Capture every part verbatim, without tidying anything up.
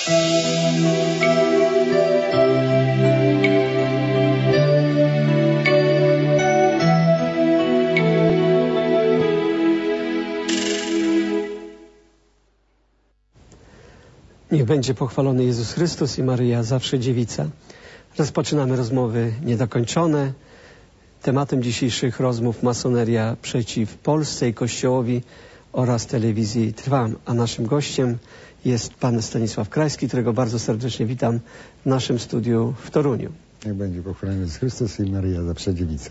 Niech będzie pochwalony Jezus Chrystus i Maryja zawsze dziewica. Rozpoczynamy rozmowy niedokończone. Tematem dzisiejszych rozmów masoneria przeciw Polsce i Kościołowi oraz telewizji Trwam. A naszym gościem jest pan Stanisław Krajski, którego bardzo serdecznie witam w naszym studiu w Toruniu. Niech będzie pochwalony Jezus Chrystus i Maryja zawsze dziewica.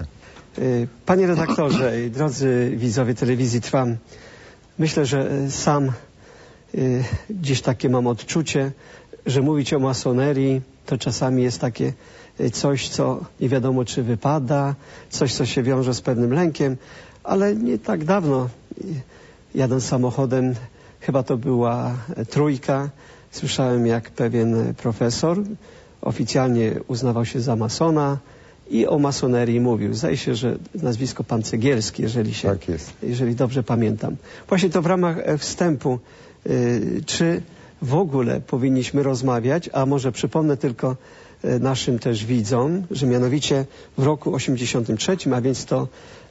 Panie redaktorze i drodzy widzowie telewizji Trwam, myślę, że sam y, gdzieś takie mam odczucie, że mówić o masonerii to czasami jest takie coś, co nie wiadomo czy wypada, coś, co się wiąże z pewnym lękiem, ale nie tak dawno, jadąc samochodem, chyba to była Trójka, słyszałem, jak pewien profesor oficjalnie uznawał się za masona i o masonerii mówił. Zdaje się, że nazwisko pan Cegielski, jeżeli się, tak jest. jeżeli dobrze pamiętam. Właśnie to w ramach wstępu, y, czy w ogóle powinniśmy rozmawiać, a może przypomnę tylko naszym też widzom, że mianowicie w roku osiemdziesiątym trzecim, a więc to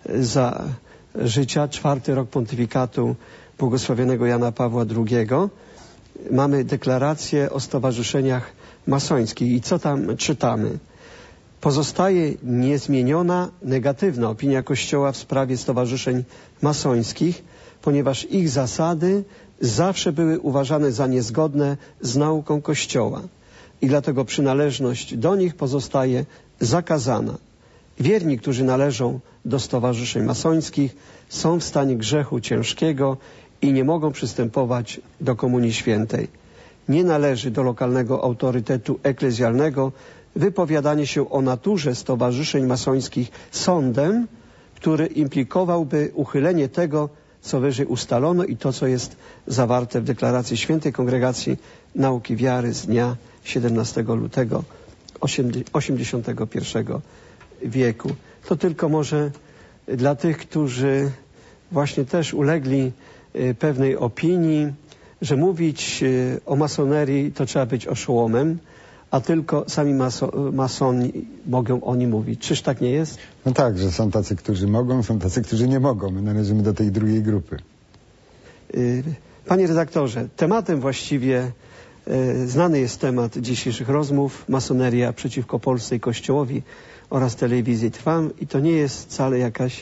za życia, czwarty rok pontyfikatu błogosławionego Jana Pawła drugiego, mamy deklarację o stowarzyszeniach masońskich. I co tam czytamy? Pozostaje niezmieniona negatywna opinia Kościoła w sprawie stowarzyszeń masońskich, ponieważ ich zasady zawsze były uważane za niezgodne z nauką Kościoła i dlatego przynależność do nich pozostaje zakazana. Wierni, którzy należą do stowarzyszeń masońskich, są w stanie grzechu ciężkiego i nie mogą przystępować do Komunii Świętej. Nie należy do lokalnego autorytetu eklezjalnego wypowiadanie się o naturze stowarzyszeń masońskich sądem, który implikowałby uchylenie tego, co wyżej ustalono i to, co jest zawarte w deklaracji Świętej Kongregacji Nauki Wiary z dnia siedemnastego lutego osiemdziesiątego pierwszego wieku. To tylko może dla tych, którzy właśnie też ulegli pewnej opinii, że mówić o masonerii to trzeba być oszołomem, a tylko sami maso, masoni mogą oni mówić. Czyż tak nie jest? No tak, że są tacy, którzy mogą, są tacy, którzy nie mogą. My należymy do tej drugiej grupy. Panie redaktorze, tematem właściwie znany jest temat dzisiejszych rozmów, masoneria przeciwko Polsce i Kościołowi oraz telewizji Trwam i to nie jest wcale jakaś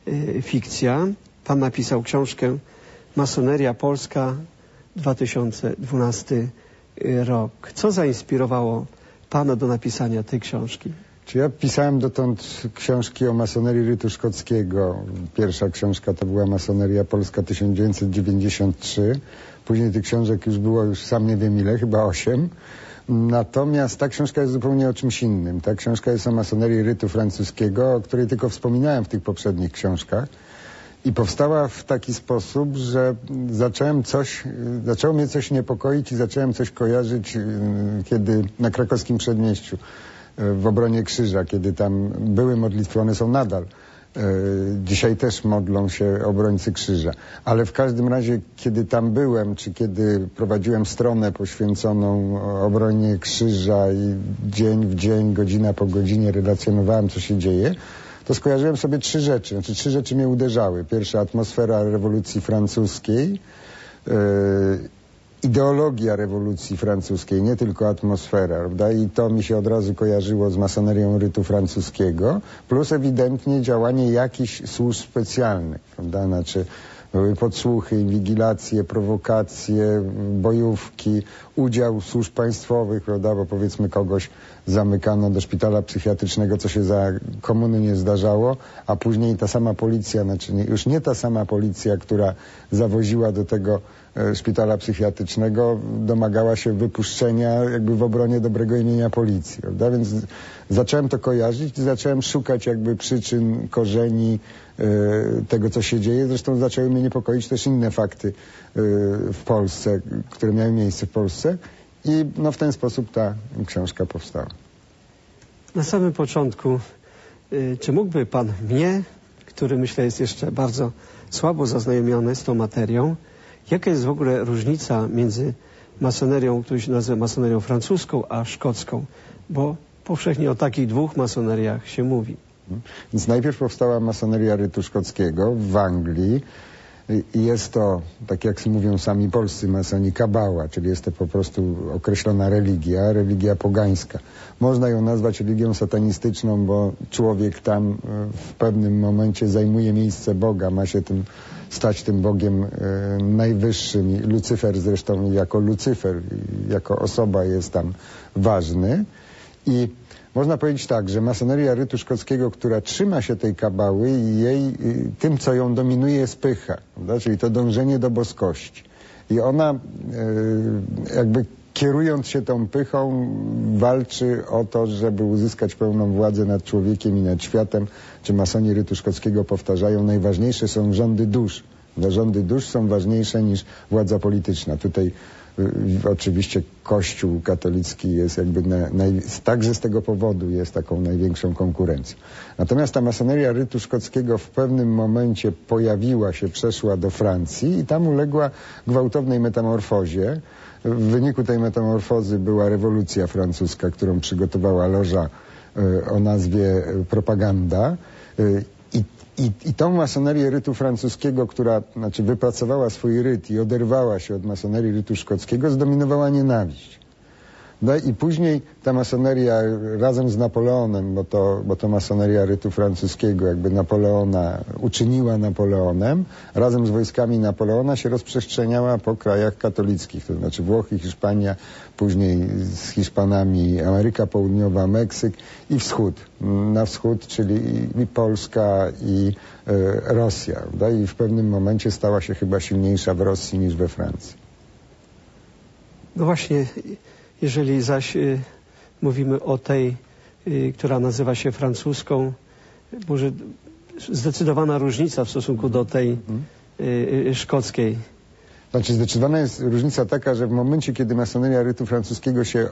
fikcja. Pan napisał książkę Masoneria Polska dwa tysiące dwunasty rok. Co zainspirowało pana do napisania tej książki? Czy ja pisałem dotąd książki o masonerii rytu szkockiego. Pierwsza książka to była Masoneria Polska tysiąc dziewięćset dziewięćdziesiąt trzy. Później tych książek już było już sam nie wiem ile, chyba osiem. Natomiast ta książka jest zupełnie o czymś innym. Ta książka jest o masonerii rytu francuskiego, o której tylko wspominałem w tych poprzednich książkach. I powstała w taki sposób, że zacząłem coś, zaczęło mnie coś niepokoić i zacząłem coś kojarzyć, kiedy na krakowskim Przedmieściu, w obronie Krzyża, kiedy tam były modlitwy, one są nadal. Dzisiaj też modlą się obrońcy Krzyża. Ale w każdym razie, kiedy tam byłem, czy kiedy prowadziłem stronę poświęconą obronie Krzyża i dzień w dzień, godzina po godzinie relacjonowałem, co się dzieje, to skojarzyłem sobie trzy rzeczy. Znaczy, trzy rzeczy mnie uderzały. Pierwsza, atmosfera rewolucji francuskiej, yy, ideologia rewolucji francuskiej, nie tylko atmosfera, prawda? I to mi się od razu kojarzyło z masonerią rytu francuskiego, plus ewidentnie działanie jakichś służb specjalnych, prawda? Znaczy, były podsłuchy, inwigilacje, prowokacje, bojówki, udział służb państwowych, prawda? Bo powiedzmy kogoś zamykano do szpitala psychiatrycznego, co się za komuny nie zdarzało, a później ta sama policja, znaczy nie, już nie ta sama policja, która zawoziła do tego e, szpitala psychiatrycznego, domagała się wypuszczenia jakby w obronie dobrego imienia policji, prawda? Więc zacząłem to kojarzyć i zacząłem szukać jakby przyczyn, korzeni e, tego, co się dzieje. Zresztą zaczęły mnie niepokoić też inne fakty e, w Polsce, które miały miejsce w Polsce. I no, w ten sposób ta książka powstała. Na samym początku, y, czy mógłby pan mnie, który myślę jest jeszcze bardzo słabo zaznajomiony z tą materią, jaka jest w ogóle różnica między masonerią, którą się nazywa masonerią francuską, a szkocką, bo powszechnie o takich dwóch masoneriach się mówi. Więc najpierw powstała masoneria rytu szkockiego w Anglii i jest to, tak jak mówią sami polscy masoni, kabała, czyli jest to po prostu określona religia, religia pogańska. Można ją nazwać religią satanistyczną, bo człowiek tam w pewnym momencie zajmuje miejsce Boga, ma się tym stać tym Bogiem e, najwyższym. Lucyfer zresztą jako Lucyfer, jako osoba jest tam ważny. I można powiedzieć tak, że masoneria rytu szkockiego, która trzyma się tej kabały, jej, tym co ją dominuje jest pycha, prawda? Czyli to dążenie do boskości. I ona e, jakby kierując się tą pychą walczy o to, żeby uzyskać pełną władzę nad człowiekiem i nad światem. Czy masoni rytu szkockiego powtarzają, najważniejsze są rządy dusz. Rządy dusz są ważniejsze niż władza polityczna. Tutaj y, oczywiście Kościół katolicki jest jakby na, naj, także z tego powodu jest taką największą konkurencją. Natomiast ta masoneria rytu szkockiego w pewnym momencie pojawiła się, przeszła do Francji i tam uległa gwałtownej metamorfozie. W wyniku tej metamorfozy była rewolucja francuska, którą przygotowała loża y, o nazwie Propaganda. Y, i, i, I tą masonerię rytu francuskiego, która znaczy wypracowała swój ryt i oderwała się od masonerii rytu szkockiego, zdominowała nienawiść. No i później ta masoneria razem z Napoleonem, bo to, bo to masoneria rytu francuskiego jakby Napoleona uczyniła Napoleonem, razem z wojskami Napoleona się rozprzestrzeniała po krajach katolickich, to znaczy Włochy, Hiszpania, później z Hiszpanami Ameryka Południowa, Meksyk i wschód. Na wschód, czyli i, i Polska, i y, Rosja. Prawda? I w pewnym momencie stała się chyba silniejsza w Rosji niż we Francji. No właśnie. Jeżeli zaś y, mówimy o tej, y, która nazywa się francuską, może zdecydowana różnica w stosunku do tej y, y, szkockiej. Znaczy zdecydowana jest różnica taka, że w momencie, kiedy masoneria rytu francuskiego się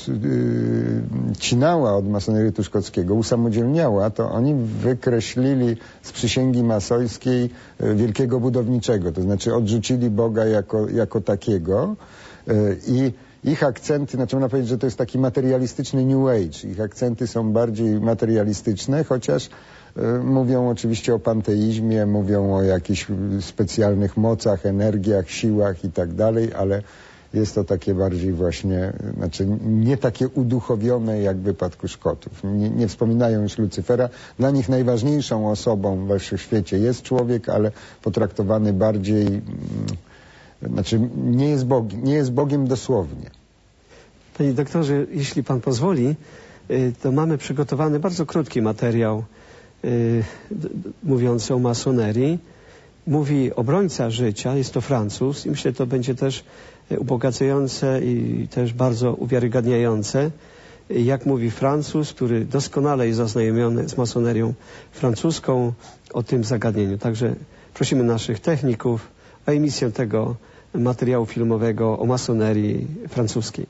odcinała od masonerii rytu szkockiego, usamodzielniała, to oni wykreślili z przysięgi masońskiej y, wielkiego budowniczego, to znaczy odrzucili Boga jako, jako takiego y, i ich akcenty, znaczy można powiedzieć, że to jest taki materialistyczny New Age. Ich akcenty są bardziej materialistyczne, chociaż y, mówią oczywiście o panteizmie, mówią o jakichś specjalnych mocach, energiach, siłach i tak dalej, ale jest to takie bardziej właśnie, znaczy nie takie uduchowione jak w wypadku Szkotów. Nie, nie wspominają już Lucyfera. Dla nich najważniejszą osobą we wszechświecie jest człowiek, ale potraktowany bardziej... Mm, Znaczy nie jest, Bogiem, nie jest Bogiem dosłownie. Panie doktorze, jeśli pan pozwoli, to mamy przygotowany bardzo krótki materiał y, mówiący o masonerii. Mówi obrońca życia, jest to Francuz i myślę, że to będzie też ubogacające i też bardzo uwiarygadniające. Jak mówi Francuz, który doskonale jest zaznajomiony z masonerią francuską o tym zagadnieniu. Także prosimy naszych techników o emisję tego materiału filmowego o masonerii francuskiej.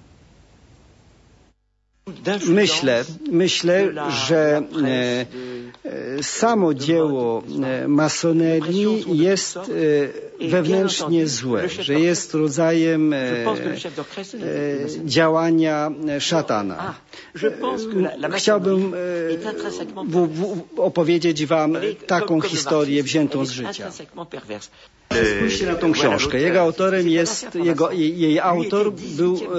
Myślę, myślę, że e, e, samo dzieło e, masonerii jest e, wewnętrznie złe, że jest rodzajem e, e, działania szatana. E, chciałbym e, w, w, opowiedzieć wam taką historię wziętą z życia. Spójrzcie na tą książkę. Jego autorem jest, jego, jej, jej autor był e,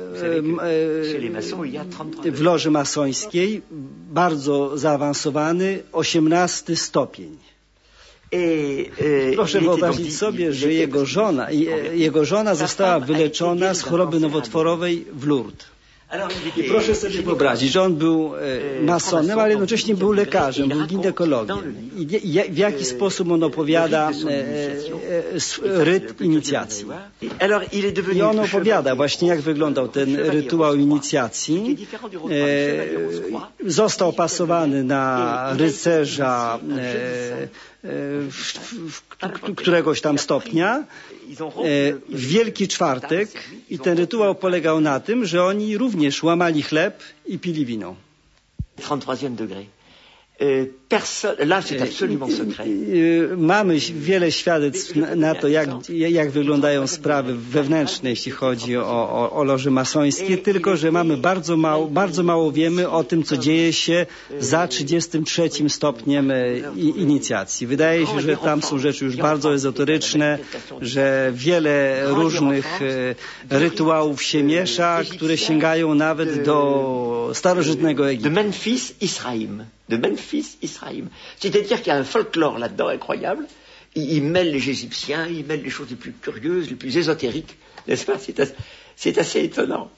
e, w loży masońskiej, bardzo zaawansowany, osiemnasty stopień. Proszę wyobrazić sobie, że jego żona, jego żona została wyleczona z choroby nowotworowej w Lourdes. I proszę sobie wyobrazić, że on był e, masonem, ale jednocześnie był lekarzem, był ginekologiem. I w jaki sposób on opowiada e, e, ryt inicjacji. I on opowiada właśnie, jak wyglądał ten rytuał inicjacji. E, został pasowany na rycerza e, W, w, w, któregoś tam stopnia w Wielki Czwartek i ten rytuał polegał na tym, że oni również łamali chleb i pili wino. Mamy wiele świadectw na to, jak, jak wyglądają sprawy wewnętrzne, jeśli chodzi o, o, o loże masońskie, tylko że mamy bardzo mało, bardzo mało wiemy o tym, co dzieje się za trzydziestym trzecim stopniem inicjacji. Wydaje się, że tam są rzeczy już bardzo ezoteryczne, że wiele różnych rytuałów się miesza, które sięgają nawet do starożytnego Egiptu. De Memphis, Israël. De Memphis, Israël. C'est-à-dire qu'il y a un folklore là-dedans incroyable. Il, il mêle les Égyptiens, il mêle les choses les plus curieuses, les plus ésotériques. N'est-ce pas? C'est assez, c'est assez étonnant.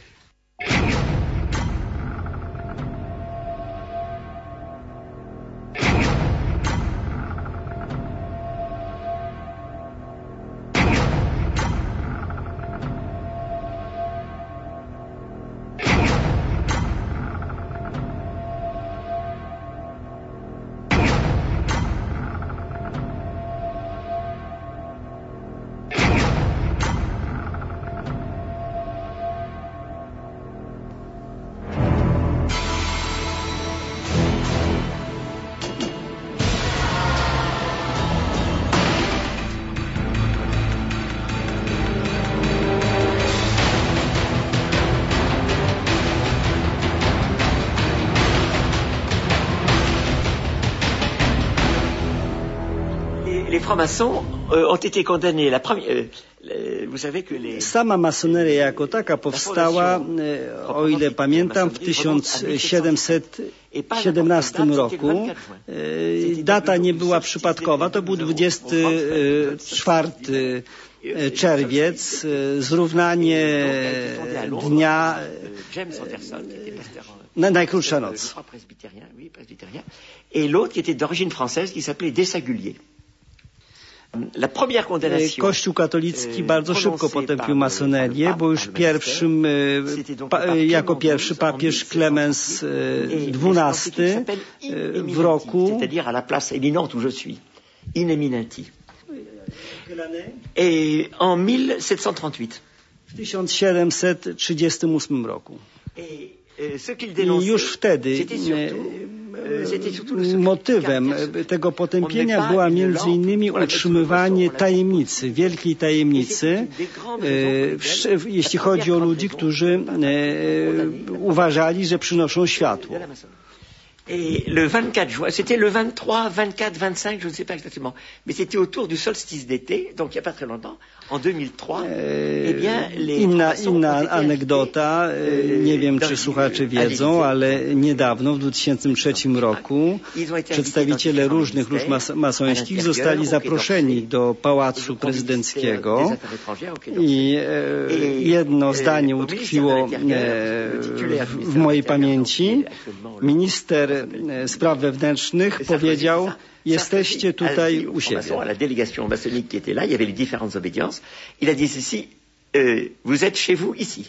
Les francs-maçons euh, ont été condamnés. La première, euh, vous savez que les... Sama masoneria jako taka powstała, o ile pamiętam, w tysiąc siedemset siedemnastym roku. Data nie była przypadkowa, to był dwudziesty czwarty czerwiec, zrównanie dnia, najkrótsza noc. Et l'autre qui était d'origine française, qui s'appelait Desaguliers. Kościół katolicki bardzo szybko potępił masonerię, bo już pierwszym, pa, jako pierwszy papież Klemens dwunasty w roku Et en mille sept cent trente-huit. W tysiąc siedemset trzydziestym ósmym roku. I już wtedy motywem tego potępienia była między innymi utrzymywanie tajemnicy, wielkiej tajemnicy, jeśli chodzi o ludzi, którzy uważali, że przynoszą światło. Et le vingt-quatre juin, c'était le vingt-trois, vingt-quatre, vingt-cinq, je ne sais pas exactement, mais c'était autour du solstice d'été, donc il n'y a pas très longtemps, en deux mille trois, eh bien, les inna, inna anegdota, nie wiem czy słuchacze wiedzą, ale niedawno, w dwa tysiące trzecim roku, przedstawiciele różnych róż mas masońskich zostali zaproszeni do Pałacu Prezydenckiego i jedno zdanie utkwiło w mojej pamięci. Minister Spraw Wewnętrznych powiedział: jesteście tutaj u siebie. La délégation maçonnique qui était là, il y avait les différentes obédiences. Il a dit ceci: euh, vous êtes chez vous ici.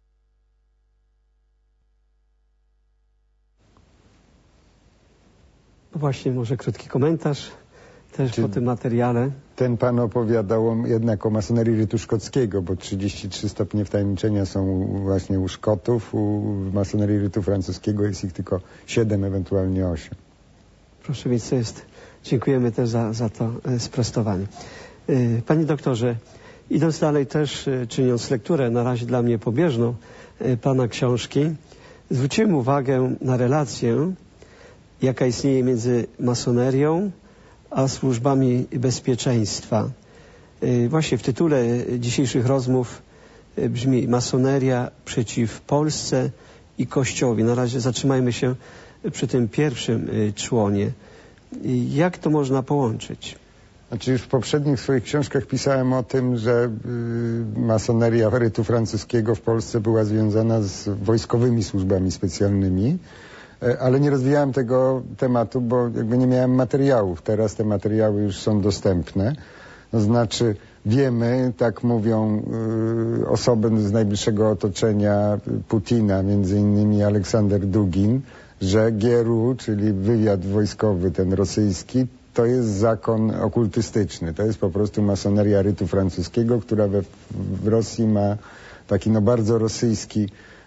Właśnie może krótki komentarz też Czy po tym materiale. Ten pan opowiadał jednak o masonerii rytu szkockiego, bo trzydzieści trzy stopnie wtajemniczenia są właśnie u Szkotów, u masonerii rytu francuskiego jest ich tylko siedem, ewentualnie osiem. Proszę, więc to jest, dziękujemy też za, za to sprostowanie. Panie doktorze, idąc dalej też, czyniąc lekturę na razie dla mnie pobieżną pana książki, zwróciłem uwagę na relację, jaka istnieje między masonerią a służbami bezpieczeństwa. Właśnie w tytule dzisiejszych rozmów brzmi: masoneria przeciw Polsce i Kościołowi. Na razie zatrzymajmy się przy tym pierwszym członie. Jak to można połączyć? Znaczy już w poprzednich swoich książkach pisałem o tym, że y, masoneria rytu francuskiego w Polsce była związana z wojskowymi służbami specjalnymi, y, ale nie rozwijałem tego tematu, bo jakby nie miałem materiałów. Teraz te materiały już są dostępne. To znaczy wiemy, tak mówią y, osoby z najbliższego otoczenia Putina, między innymi Aleksander Dugin, że G R U, czyli wywiad wojskowy ten rosyjski, to jest zakon okultystyczny. To jest po prostu masoneria rytu francuskiego, która we, w Rosji ma taki no bardzo rosyjski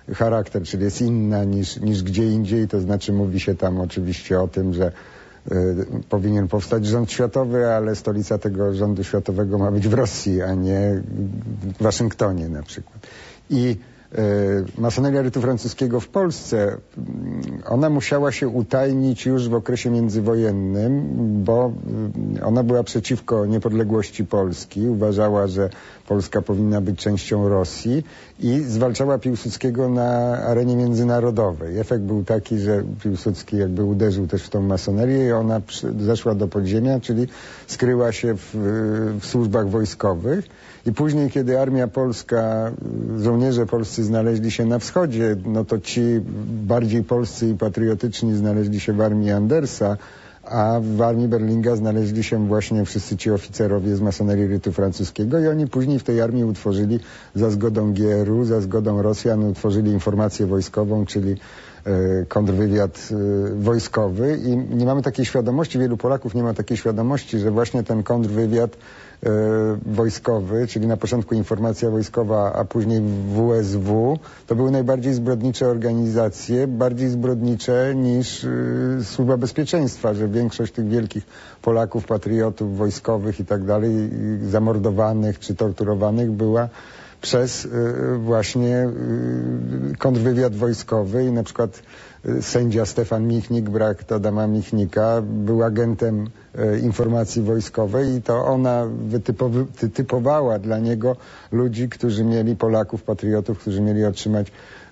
charakter, czyli jest inna niż, niż gdzie indziej, to znaczy mówi się tam oczywiście o tym, że y, powinien powstać rząd światowy, ale stolica tego rządu światowego ma być w Rosji, a nie w Waszyngtonie na przykład. I masoneria rytu francuskiego w Polsce, ona musiała się utajnić już w okresie międzywojennym, bo ona była przeciwko niepodległości Polski, uważała, że Polska powinna być częścią Rosji i zwalczała Piłsudskiego na arenie międzynarodowej. Efekt był taki, że Piłsudski jakby uderzył też w tą masonerię i ona zeszła do podziemia, czyli skryła się w, w służbach wojskowych. I później, kiedy armia polska, żołnierze polscy znaleźli się na wschodzie, no to ci bardziej polscy i patriotyczni znaleźli się w armii Andersa, a w armii Berlinga znaleźli się właśnie wszyscy ci oficerowie z masonerii rytu francuskiego i oni później w tej armii utworzyli za zgodą G R U, za zgodą Rosjan utworzyli informację wojskową, czyli kontrwywiad wojskowy i nie mamy takiej świadomości, wielu Polaków nie ma takiej świadomości, że właśnie ten kontrwywiad wojskowy, czyli na początku informacja wojskowa, a później W S W, to były najbardziej zbrodnicze organizacje, bardziej zbrodnicze niż Służba Bezpieczeństwa, że większość tych wielkich Polaków, patriotów wojskowych i tak dalej, zamordowanych czy torturowanych była przez właśnie kontrwywiad wojskowy i na przykład sędzia Stefan Michnik, brat Adama Michnika, był agentem informacji wojskowej i to ona wytypowała dla niego ludzi, którzy mieli, Polaków, patriotów, którzy mieli otrzymać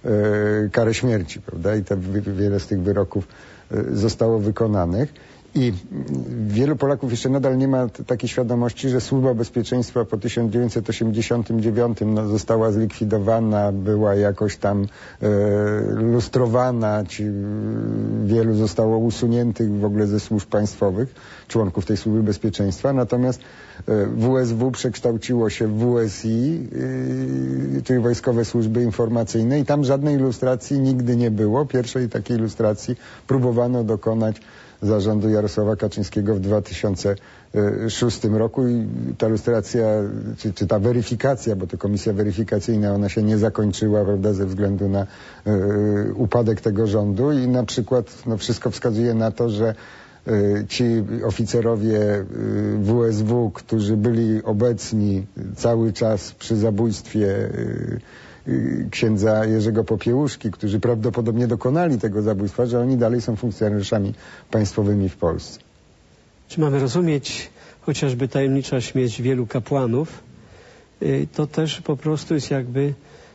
karę śmierci, prawda? I te, wiele z tych wyroków zostało wykonanych. I wielu Polaków jeszcze nadal nie ma takiej świadomości, że Służba Bezpieczeństwa po tysiąc dziewięćset osiemdziesiątym dziewiątym no, została zlikwidowana, była jakoś tam e, lustrowana, ci, wielu zostało usuniętych w ogóle ze służb państwowych, członków tej Służby Bezpieczeństwa, natomiast e, W S W przekształciło się w W S I, e, czyli Wojskowe Służby Informacyjne i tam żadnej ilustracji nigdy nie było. Pierwszej takiej ilustracji próbowano dokonać zarządu Jarosława Kaczyńskiego w dwa tysiące szóstym roku i ta ilustracja, czy, czy ta weryfikacja, bo to komisja weryfikacyjna, ona się nie zakończyła, prawda, ze względu na y, upadek tego rządu i na przykład no, wszystko wskazuje na to, że y, ci oficerowie y, W S W, którzy byli obecni cały czas przy zabójstwie y, księdza Jerzego Popiełuszki, którzy prawdopodobnie dokonali tego zabójstwa, że oni dalej są funkcjonariuszami państwowymi w Polsce. Czy mamy rozumieć chociażby tajemnicza śmierć wielu kapłanów? To też po prostu jest jakby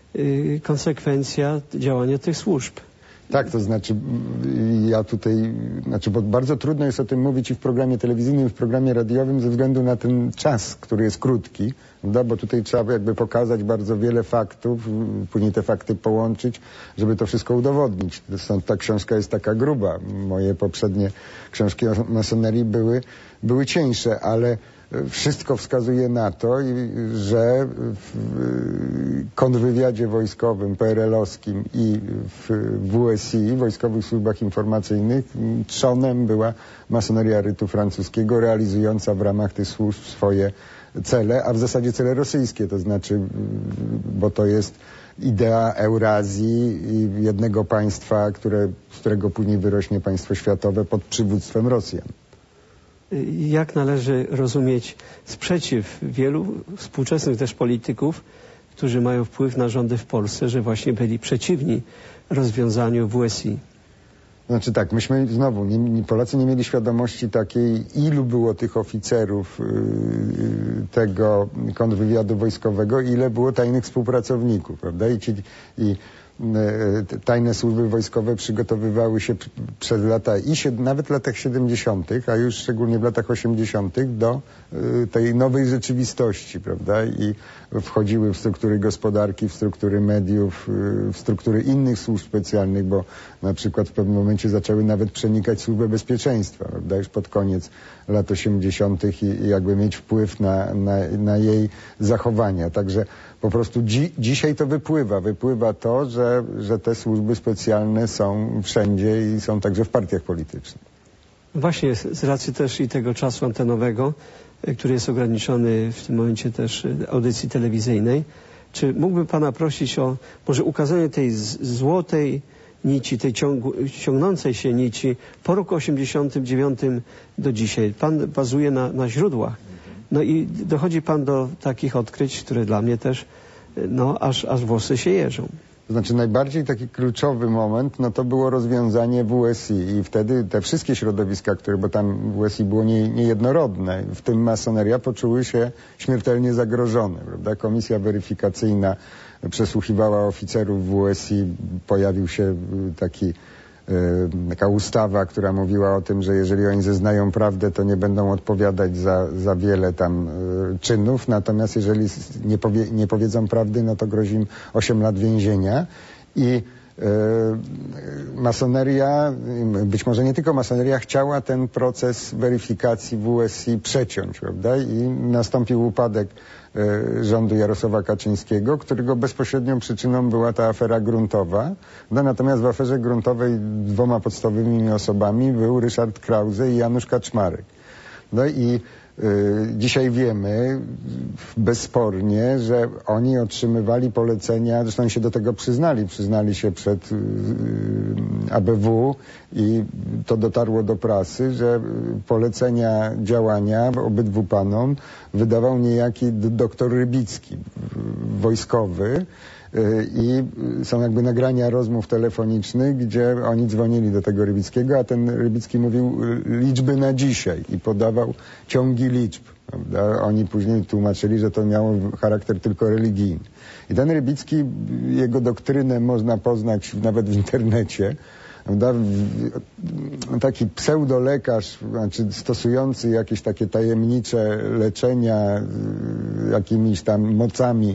konsekwencja działania tych służb. Tak, to znaczy ja tutaj, znaczy bo bardzo trudno jest o tym mówić i w programie telewizyjnym, i w programie radiowym ze względu na ten czas, który jest krótki, prawda? Bo tutaj trzeba jakby pokazać bardzo wiele faktów, później te fakty połączyć, żeby to wszystko udowodnić. Stąd ta książka jest taka gruba. Moje poprzednie książki o masonerii były, były cieńsze, ale wszystko wskazuje na to, że w kontrwywiadzie wojskowym, P R L-owskim i w W S I, Wojskowych Służbach Informacyjnych, trzonem była masoneria rytu francuskiego, realizująca w ramach tych służb swoje cele, a w zasadzie cele rosyjskie, to znaczy, bo to jest idea Eurazji i jednego państwa, które, z którego później wyrośnie państwo światowe pod przywództwem Rosjan. Jak należy rozumieć sprzeciw wielu współczesnych też polityków, którzy mają wpływ na rządy w Polsce, że właśnie byli przeciwni rozwiązaniu W S I? Znaczy tak, myśmy znowu, nie, Polacy nie mieli świadomości takiej, ilu było tych oficerów yy, tego kontrwywiadu wojskowego, ile było tajnych współpracowników, prawda? I, ci, i tajne służby wojskowe przygotowywały się przez lata, i sied, nawet w latach siedemdziesiątych, a już szczególnie w latach osiemdziesiątych do y, tej nowej rzeczywistości, prawda? I wchodziły w struktury gospodarki, w struktury mediów, y, w struktury innych służb specjalnych, bo na przykład w pewnym momencie zaczęły nawet przenikać służbę bezpieczeństwa, prawda? Już pod koniec lat osiemdziesiątych i, i jakby mieć wpływ na, na, na jej zachowania. Także po prostu dzi dzisiaj to wypływa. Wypływa to, że, że te służby specjalne są wszędzie i są także w partiach politycznych. Właśnie z racji też i tego czasu antenowego, który jest ograniczony w tym momencie też audycji telewizyjnej, Czy mógłbym pana prosić o może ukazanie tej z, złotej nici, tej ciągu, ciągnącej się nici po roku osiemdziesiątym dziewiątym do dzisiaj. Pan bazuje na, na źródłach. No i dochodzi pan do takich odkryć, które dla mnie też, no aż, aż włosy się jeżą. To znaczy najbardziej taki kluczowy moment, no to było rozwiązanie W S I i wtedy te wszystkie środowiska, które, bo tam W S I było nie, niejednorodne, w tym masoneria, poczuły się śmiertelnie zagrożone, prawda? Komisja weryfikacyjna przesłuchiwała oficerów W S I, pojawił się taki taka ustawa, która mówiła o tym, że jeżeli oni zeznają prawdę, to nie będą odpowiadać za, za wiele tam y, czynów, natomiast jeżeli nie, powie, nie powiedzą prawdy, no to grozi im osiem lat więzienia. I y, masoneria, być może nie tylko masoneria, chciała ten proces weryfikacji W S I przeciąć, prawda? I nastąpił upadek rządu Jarosława Kaczyńskiego, którego bezpośrednią przyczyną była ta afera gruntowa. No, natomiast w aferze gruntowej dwoma podstawowymi osobami był Ryszard Krause i Janusz Kaczmarek. No i y, dzisiaj wiemy bezspornie, że oni otrzymywali polecenia, zresztą oni się do tego przyznali, przyznali się przed y, A B W i to dotarło do prasy, że polecenia działania obydwu panom wydawał niejaki doktor Rybicki, wojskowy, i są jakby nagrania rozmów telefonicznych, gdzie oni dzwonili do tego Rybickiego, a ten Rybicki mówił liczby na dzisiaj i podawał ciągi liczb. Prawda? Oni później tłumaczyli, że to miało charakter tylko religijny. I ten Rybicki, jego doktrynę można poznać nawet w internecie. Prawda? Taki pseudolekarz, znaczy stosujący jakieś takie tajemnicze leczenia jakimiś tam mocami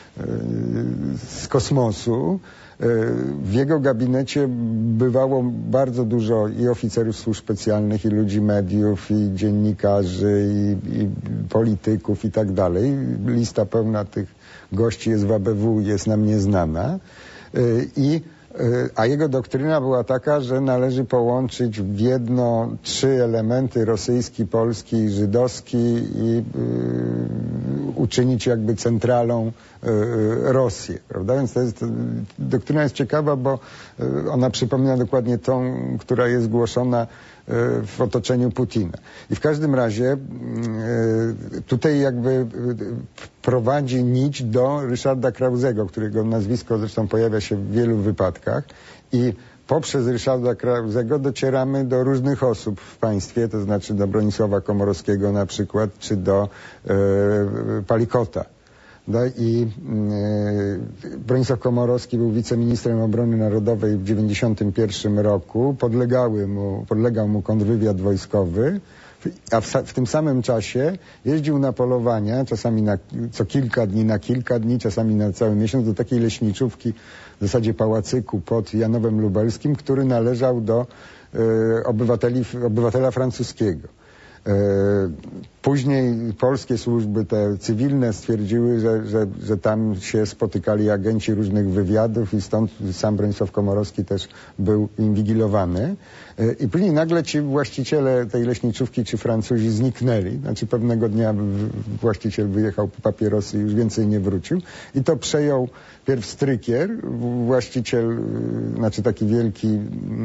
z kosmosu. W jego gabinecie bywało bardzo dużo i oficerów służb specjalnych, i ludzi mediów, i dziennikarzy, i, i polityków i tak dalej. Lista pełna tych gości jest w A B W, jest nam nieznana. I A jego doktryna była taka, że należy połączyć w jedno trzy elementy, rosyjski, polski i żydowski, i y, uczynić jakby centralą y, Rosję, prawda? Więc to jest, doktryna jest ciekawa, bo y, ona przypomina dokładnie tą, która jest głoszona y, w otoczeniu Putina. I w każdym razie y, tutaj jakby y, prowadzi nić do Ryszarda Krausego, którego nazwisko zresztą pojawia się w wielu wypadkach, i poprzez Ryszarda Krausego docieramy do różnych osób w państwie, to znaczy do Bronisława Komorowskiego na przykład, czy do e, Palikota. No i e, Bronisław Komorowski był wiceministrem obrony narodowej w dziewięćdziesiątym pierwszym roku, podlegały mu, podlegał mu kontrwywiad wojskowy, a w, w tym samym czasie jeździł na polowania, czasami na, co kilka dni, na kilka dni, czasami na cały miesiąc, do takiej leśniczówki, w zasadzie pałacyku pod Janowem Lubelskim, który należał do e, obywateli, obywatela francuskiego. E, później polskie służby te cywilne stwierdziły, że, że, że tam się spotykali agenci różnych wywiadów i stąd sam Bronisław Komorowski też był inwigilowany. E, I później nagle ci właściciele tej leśniczówki, czy Francuzi, zniknęli. Znaczy pewnego dnia właściciel wyjechał po papierosy i już więcej nie wrócił. I to przejął pierw Strykier, właściciel, znaczy taki wielki,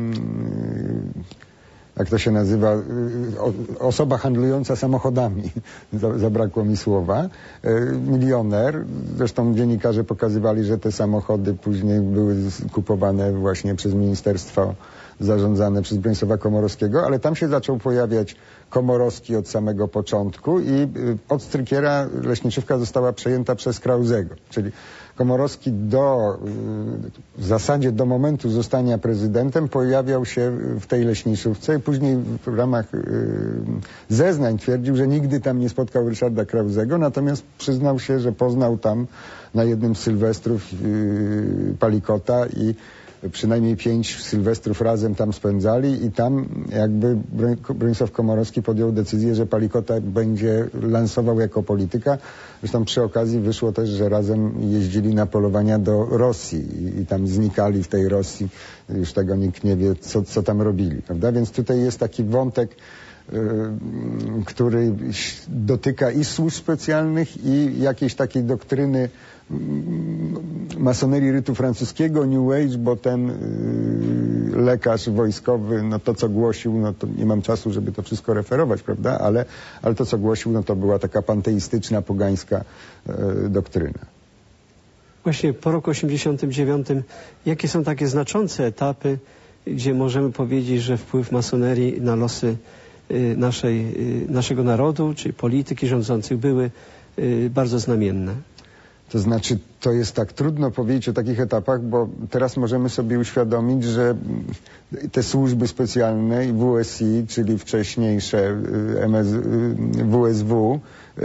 jak to się nazywa, osoba handlująca samochodami, zabrakło mi słowa, milioner. Zresztą dziennikarze pokazywali, że te samochody później były kupowane właśnie przez ministerstwo zarządzane przez Bronisława Komorowskiego, ale tam się zaczął pojawiać Komorowski od samego początku i od Strykiera leśniczówka została przejęta przez Krausego, czyli Komorowski do, w zasadzie do momentu zostania prezydentem pojawiał się w tej leśniczówce i później w ramach zeznań twierdził, że nigdy tam nie spotkał Ryszarda Krausego, natomiast przyznał się, że poznał tam na jednym z sylwestrów Palikota i przynajmniej pięć sylwestrów razem tam spędzali i tam jakby Bronisław Komorowski podjął decyzję, że Palikota będzie lansował jako polityka. Zresztą przy okazji wyszło też, że razem jeździli na polowania do Rosji i, i tam znikali w tej Rosji. Już tego nikt nie wie, co, co tam robili, prawda? Więc tutaj jest taki wątek, yy, który dotyka i służb specjalnych, i jakiejś takiej doktryny masonerii rytu francuskiego, New Age, bo ten yy, lekarz wojskowy, no to co głosił, no to nie mam czasu, żeby to wszystko referować, prawda, ale, ale to co głosił, no to była taka panteistyczna, pogańska yy, doktryna. Właśnie po roku osiemdziesiątym dziewiątym, jakie są takie znaczące etapy, gdzie możemy powiedzieć, że wpływ masonerii na losy yy, naszej, yy, naszego narodu, czy polityki rządzących były yy, bardzo znamienne? To znaczy, to jest tak trudno powiedzieć o takich etapach, bo teraz możemy sobie uświadomić, że te służby specjalne i W S I, czyli wcześniejsze M S, W S W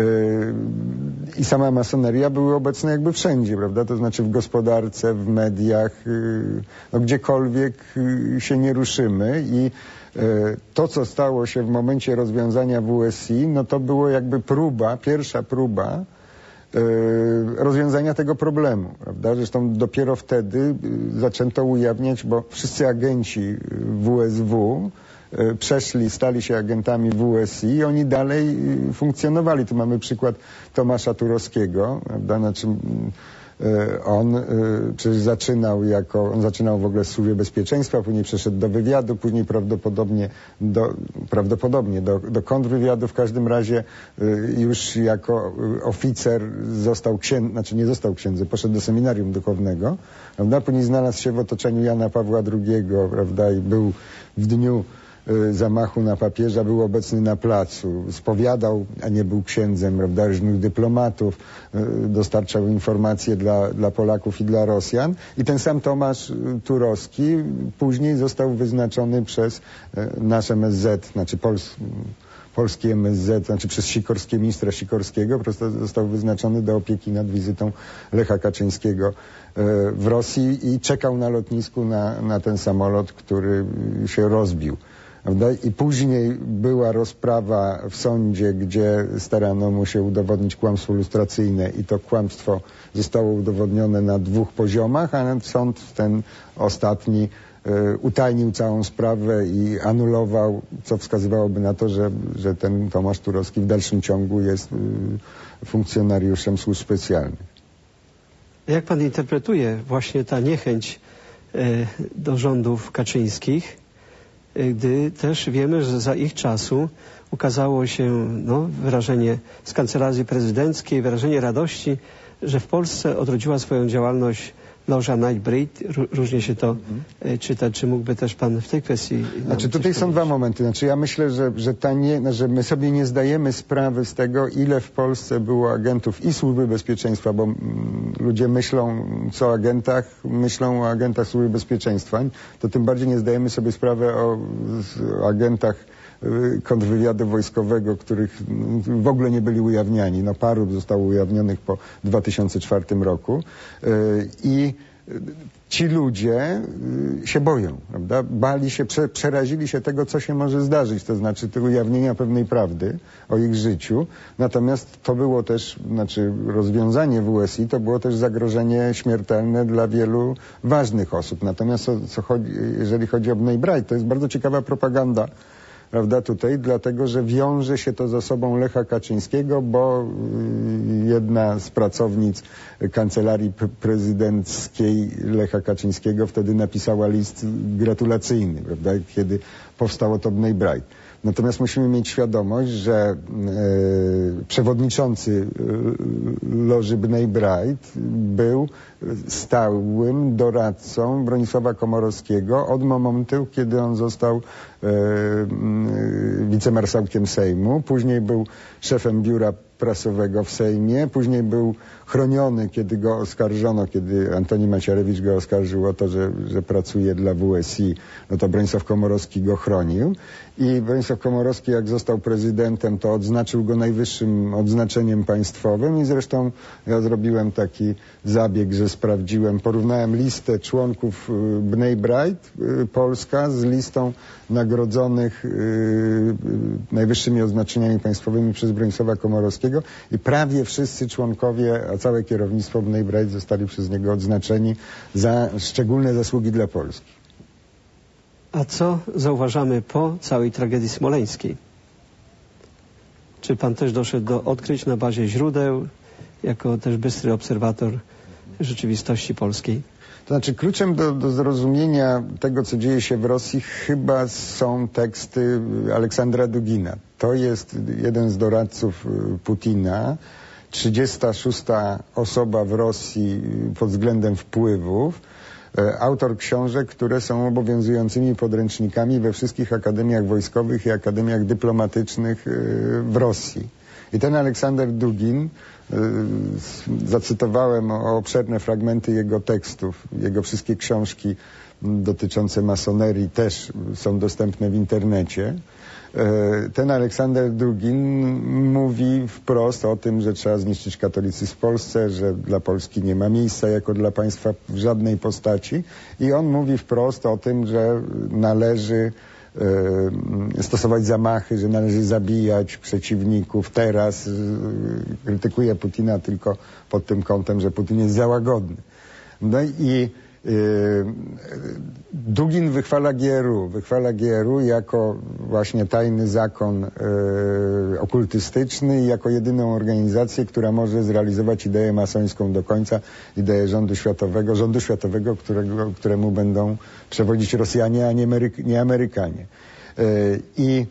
i sama masoneria były obecne jakby wszędzie, prawda? To znaczy w gospodarce, w mediach, no gdziekolwiek się nie ruszymy i to, co stało się w momencie rozwiązania W S I, no to było jakby próba, pierwsza próba rozwiązania tego problemu, prawda? Zresztą dopiero wtedy zaczęto ujawniać, bo wszyscy agenci W S W przeszli, stali się agentami W S I i oni dalej funkcjonowali. Tu mamy przykład Tomasza Turowskiego, prawda? Znaczy, on przecież zaczynał jako, on zaczynał w ogóle w służbie bezpieczeństwa, później przeszedł do wywiadu, później prawdopodobnie do, prawdopodobnie do, do kontrwywiadu. W każdym razie już jako oficer został księdzem, znaczy nie został księdzem, poszedł do seminarium duchownego, prawda? Później znalazł się w otoczeniu Jana Pawła drugiego, prawda? I był w dniu zamachu na papieża, był obecny na placu, spowiadał, a nie był księdzem, prawda, różnych dyplomatów, dostarczał informacje dla, dla Polaków i dla Rosjan. I ten sam Tomasz Turowski później został wyznaczony przez nasz M S Z, znaczy Pols polski M S Z, znaczy przez Sikorskie, ministra Sikorskiego, po prostu został wyznaczony do opieki nad wizytą Lecha Kaczyńskiego w Rosji i czekał na lotnisku na, na ten samolot, który się rozbił. Prawda? I później była rozprawa w sądzie, gdzie starano mu się udowodnić kłamstwo lustracyjne i to kłamstwo zostało udowodnione na dwóch poziomach, a sąd ten ostatni y, utajnił całą sprawę i anulował, co wskazywałoby na to, że, że ten Tomasz Turowski w dalszym ciągu jest y, funkcjonariuszem służb specjalnych. Jak pan interpretuje właśnie ta niechęć y, do rządów kaczyńskich, gdy też wiemy, że za ich czasu ukazało się no, wyrażenie z kancelarii prezydenckiej, wyrażenie radości, że w Polsce odrodziła swoją działalność loża Nightbreed. Różnie się to mhm. czyta. Czy mógłby też pan w tej kwestii... Znaczy tutaj są dwa momenty. Znaczy ja myślę, że, że, ta nie, że my sobie nie zdajemy sprawy z tego, ile w Polsce było agentów i służby bezpieczeństwa, bo mm, ludzie myślą co o agentach, myślą o agentach służby bezpieczeństwa, to tym bardziej nie zdajemy sobie sprawy o, o agentach kontrwywiadu wojskowego, których w ogóle nie byli ujawniani. No paru zostało ujawnionych po dwa tysiące czwartym roku i ci ludzie się boją, prawda? Bali się, prze, przerazili się tego, co się może zdarzyć, to znaczy tego ujawnienia pewnej prawdy o ich życiu. Natomiast to było też, znaczy rozwiązanie W S I to było też zagrożenie śmiertelne dla wielu ważnych osób. Natomiast co, co chodzi, jeżeli chodzi o Bnej-Brajd, to jest bardzo ciekawa propaganda, prawda, tutaj, dlatego, że wiąże się to z osobą Lecha Kaczyńskiego, bo jedna z pracownic kancelarii prezydenckiej Lecha Kaczyńskiego wtedy napisała list gratulacyjny, prawda, kiedy powstało to Bnej-Brajd. Natomiast musimy mieć świadomość, że e, przewodniczący e, loży Bnej-Brajd był stałym doradcą Bronisława Komorowskiego od momentu, kiedy on został e, e, wicemarszałkiem Sejmu. Później był szefem biura prasowego w Sejmie, później był chroniony, kiedy go oskarżono, kiedy Antoni Macierewicz go oskarżył o to, że, że pracuje dla W S I, no to Bronisław Komorowski go chronił i Bronisław Komorowski, jak został prezydentem, to odznaczył go najwyższym odznaczeniem państwowym i zresztą ja zrobiłem taki zabieg, że sprawdziłem, porównałem listę członków Bnej-Brajd Polska z listą nagrodzonych yy, najwyższymi odznaczeniami państwowymi przez Bronisława Komorowskiego i prawie wszyscy członkowie, a całe kierownictwo Bnej-Brajd zostali przez niego odznaczeni za szczególne zasługi dla Polski. A co zauważamy po całej tragedii smoleńskiej? Czy pan też doszedł do odkryć na bazie źródeł, jako też bystry obserwator rzeczywistości polskiej? To znaczy kluczem do, do zrozumienia tego, co dzieje się w Rosji, chyba są teksty Aleksandra Dugina. To jest jeden z doradców Putina, trzydziesta szósta osoba w Rosji pod względem wpływów, autor książek, które są obowiązującymi podręcznikami we wszystkich akademiach wojskowych i akademiach dyplomatycznych w Rosji. I ten Aleksander Dugin, zacytowałem obszerne fragmenty jego tekstów, jego wszystkie książki dotyczące masonerii też są dostępne w internecie. Ten Aleksander Dugin mówi wprost o tym, że trzeba zniszczyć katolicyzm w Polsce, że dla Polski nie ma miejsca jako dla państwa w żadnej postaci. I on mówi wprost o tym, że należy stosować zamachy, że należy zabijać przeciwników. Teraz krytykuje Putina tylko pod tym kątem, że Putin jest za łagodny. No i Dugin wychwala G R U, wychwala G R U jako właśnie tajny zakon e, okultystyczny i jako jedyną organizację, która może zrealizować ideę masońską do końca, ideę rządu światowego, rządu światowego, którego, któremu będą przewodzić Rosjanie, a nie, Ameryk nie Amerykanie. E, I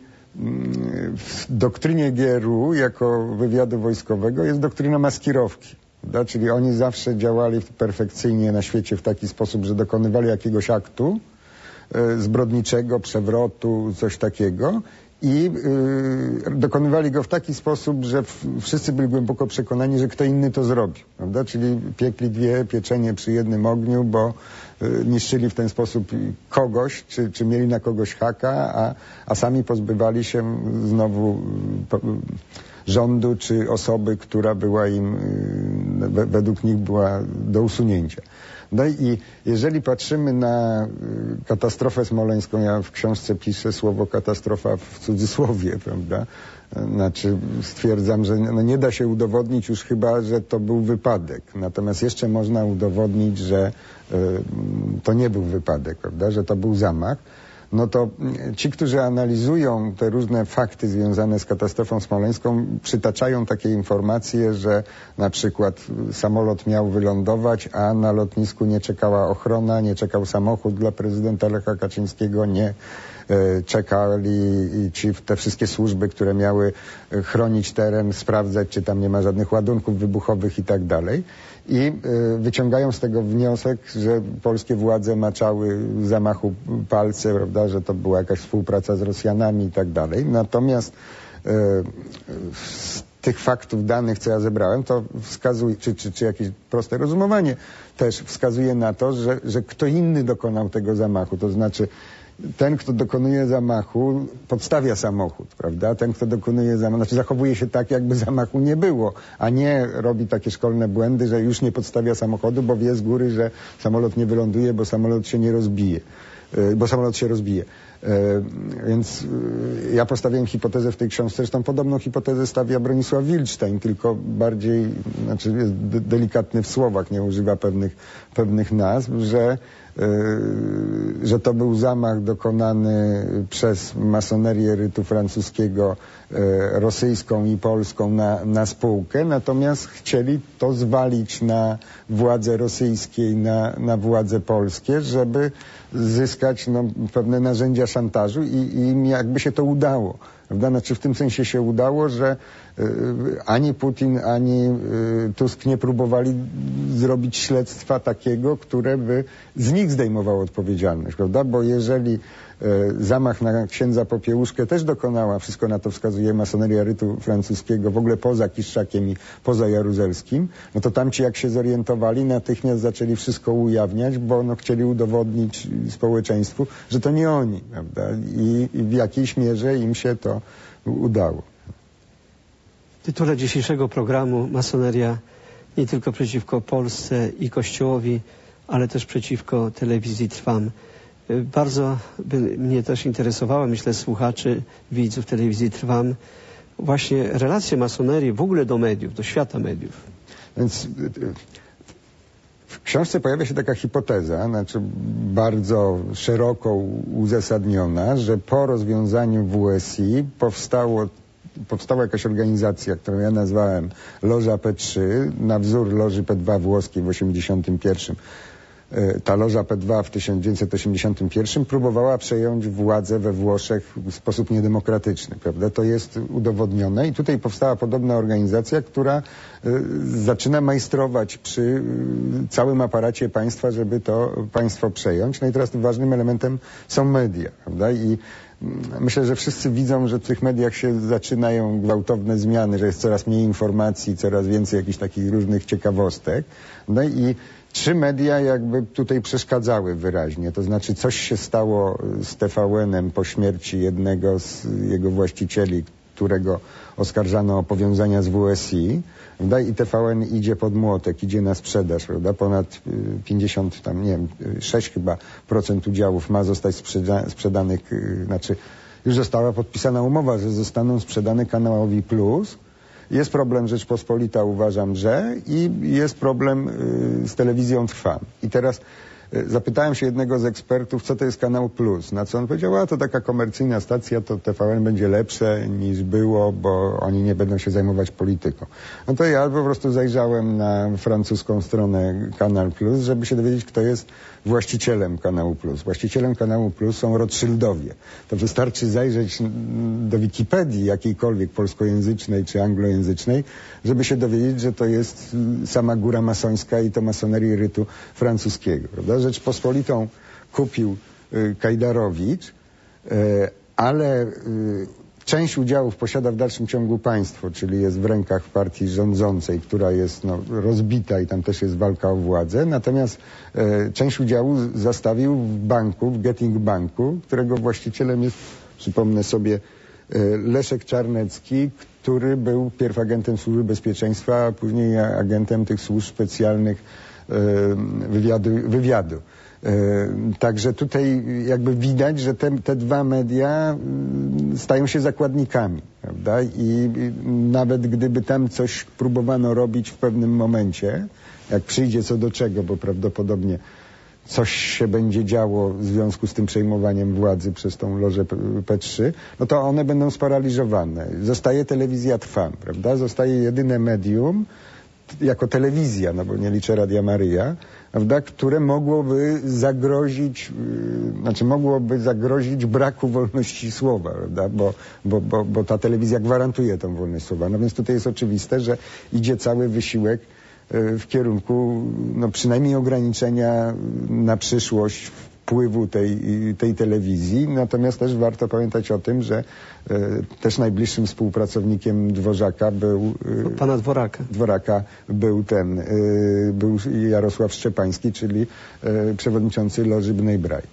w doktrynie G R U jako wywiadu wojskowego jest doktryna maskirowki. Da, czyli oni zawsze działali perfekcyjnie na świecie w taki sposób, że dokonywali jakiegoś aktu e, zbrodniczego, przewrotu, coś takiego i e, dokonywali go w taki sposób, że w, wszyscy byli głęboko przekonani, że kto inny to zrobił. Prawda? Czyli piekli dwie pieczenie przy jednym ogniu, bo e, niszczyli w ten sposób kogoś, czy, czy mieli na kogoś haka, a, a sami pozbywali się znowu po, rządu czy osoby, która była im, według nich była do usunięcia. No i jeżeli patrzymy na katastrofę smoleńską, ja w książce piszę słowo katastrofa w cudzysłowie, prawda? Znaczy stwierdzam, że no nie da się udowodnić już chyba, że to był wypadek. Natomiast jeszcze można udowodnić, że y, to nie był wypadek, prawda? Że to był zamach. No to ci, którzy analizują te różne fakty związane z katastrofą smoleńską, przytaczają takie informacje, że na przykład samolot miał wylądować, a na lotnisku nie czekała ochrona, nie czekał samochód dla prezydenta Lecha Kaczyńskiego, nie e, czekali ci te wszystkie służby, które miały chronić teren, sprawdzać, czy tam nie ma żadnych ładunków wybuchowych i tak dalej. I y, wyciągają z tego wniosek, że polskie władze maczały w zamachu palce, prawda, że to była jakaś współpraca z Rosjanami i tak dalej. Natomiast y, z tych faktów, danych, co ja zebrałem, to wskazuje, czy, czy, czy jakieś proste rozumowanie też wskazuje na to, że, że kto inny dokonał tego zamachu. To znaczy ten, kto dokonuje zamachu, podstawia samochód, prawda? Ten, kto dokonuje zamachu, znaczy zachowuje się tak, jakby zamachu nie było, a nie robi takie szkolne błędy, że już nie podstawia samochodu, bo wie z góry, że samolot nie wyląduje, bo samolot się nie rozbije, bo samolot się rozbije. Więc ja postawiłem hipotezę w tej książce, zresztą podobną hipotezę stawia Bronisław Wildstein, tylko bardziej, znaczy jest delikatny w słowach, nie używa pewnych, pewnych nazw, że że to był zamach dokonany przez masonerię rytu francuskiego, rosyjską i polską na, na spółkę, natomiast chcieli to zwalić na władze rosyjskie i na, na władze polskie, żeby zyskać no, pewne narzędzia szantażu i, i im jakby się to udało. Prawda? Znaczy w tym sensie się udało, że y, ani Putin, ani y, Tusk nie próbowali zrobić śledztwa takiego, które by z nich zdejmowało odpowiedzialność, prawda? Bo jeżeli y, zamach na księdza Popiełuszkę też dokonała, wszystko na to wskazuje, masoneria rytu francuskiego, w ogóle poza Kiszczakiem i poza Jaruzelskim, no to tamci jak się zorientowali, natychmiast zaczęli wszystko ujawniać, bo no, chcieli udowodnić społeczeństwu, że to nie oni, prawda? I, i w jakiejś mierze im się to udało. W tytule dzisiejszego programu masoneria nie tylko przeciwko Polsce i Kościołowi, ale też przeciwko telewizji Trwam. Bardzo by mnie też interesowało, myślę, słuchaczy, widzów telewizji Trwam, właśnie relacje masonerii w ogóle do mediów, do świata mediów. Więc w książce pojawia się taka hipoteza, znaczy bardzo szeroko uzasadniona, że po rozwiązaniu W S I powstało powstała jakaś organizacja, którą ja nazwałem Loża P trzy, na wzór Loży P dwa włoskiej w osiemdziesiątym pierwszym. Ta Loża P dwa w tysiąc dziewięćset osiemdziesiątym pierwszym próbowała przejąć władzę we Włoszech w sposób niedemokratyczny, prawda? To jest udowodnione i tutaj powstała podobna organizacja, która y, zaczyna majstrować przy y, całym aparacie państwa, żeby to państwo przejąć. No i teraz ważnym elementem są media, prawda? I myślę, że wszyscy widzą, że w tych mediach się zaczynają gwałtowne zmiany, że jest coraz mniej informacji, coraz więcej jakichś takich różnych ciekawostek. No i trzy media jakby tutaj przeszkadzały wyraźnie. To znaczy coś się stało z T V N-em po śmierci jednego z jego właścicieli, którego oskarżano o powiązania z W S I. Prawda? I T V N idzie pod młotek, idzie na sprzedaż. Prawda? Ponad pięćdziesiąt, tam nie wiem, sześć chyba procent udziałów ma zostać sprzeda sprzedanych, znaczy już została podpisana umowa, że zostaną sprzedane kanałowi Plus. Jest problem Rzeczpospolita, uważam, że i jest problem y, z telewizją Trwam. I teraz y, zapytałem się jednego z ekspertów, co to jest Kanał Plus. Na co on powiedział, a to taka komercyjna stacja, to T V N będzie lepsze niż było, bo oni nie będą się zajmować polityką. No to ja po prostu zajrzałem na francuską stronę Kanal Plus, żeby się dowiedzieć, kto jest właścicielem Kanału Plus. Właścicielem Kanału Plus są Rothschildowie. To wystarczy zajrzeć do Wikipedii jakiejkolwiek polskojęzycznej czy anglojęzycznej, żeby się dowiedzieć, że to jest sama góra masońska i to masonerii rytu francuskiego. Prawda? Rzeczpospolitą kupił y, Kajdarowicz, y, ale y, część udziałów posiada w dalszym ciągu państwo, czyli jest w rękach partii rządzącej, która jest no, rozbita i tam też jest walka o władzę. Natomiast e, część udziału zastawił w banku, w Geting Banku, którego właścicielem jest, przypomnę sobie, e, Leszek Czarnecki, który był pierw agentem Służby Bezpieczeństwa, a później agentem tych służb specjalnych e, wywiadu. wywiadu. Także tutaj jakby widać, że te, te dwa media stają się zakładnikami, prawda? I nawet gdyby tam coś próbowano robić w pewnym momencie, jak przyjdzie co do czego, bo prawdopodobnie coś się będzie działo w związku z tym przejmowaniem władzy przez tą Lożę P trzy, no to one będą sparaliżowane. Zostaje telewizja Trwam, prawda? Zostaje jedyne medium jako telewizja, no bo nie liczę Radia Maryja, prawda, które mogłoby zagrozić, yy, znaczy mogłoby zagrozić braku wolności słowa, prawda, bo, bo, bo, bo ta telewizja gwarantuje tą wolność słowa. No więc tutaj jest oczywiste, że idzie cały wysiłek yy, w kierunku no, przynajmniej ograniczenia na przyszłość wpływu tej, tej telewizji. Natomiast też warto pamiętać o tym, że e, też najbliższym współpracownikiem Dworzaka był... E, Pana Dworaka. Dworaka był ten, e, był Jarosław Szczepański, czyli e, przewodniczący Loży Bnej Brajd.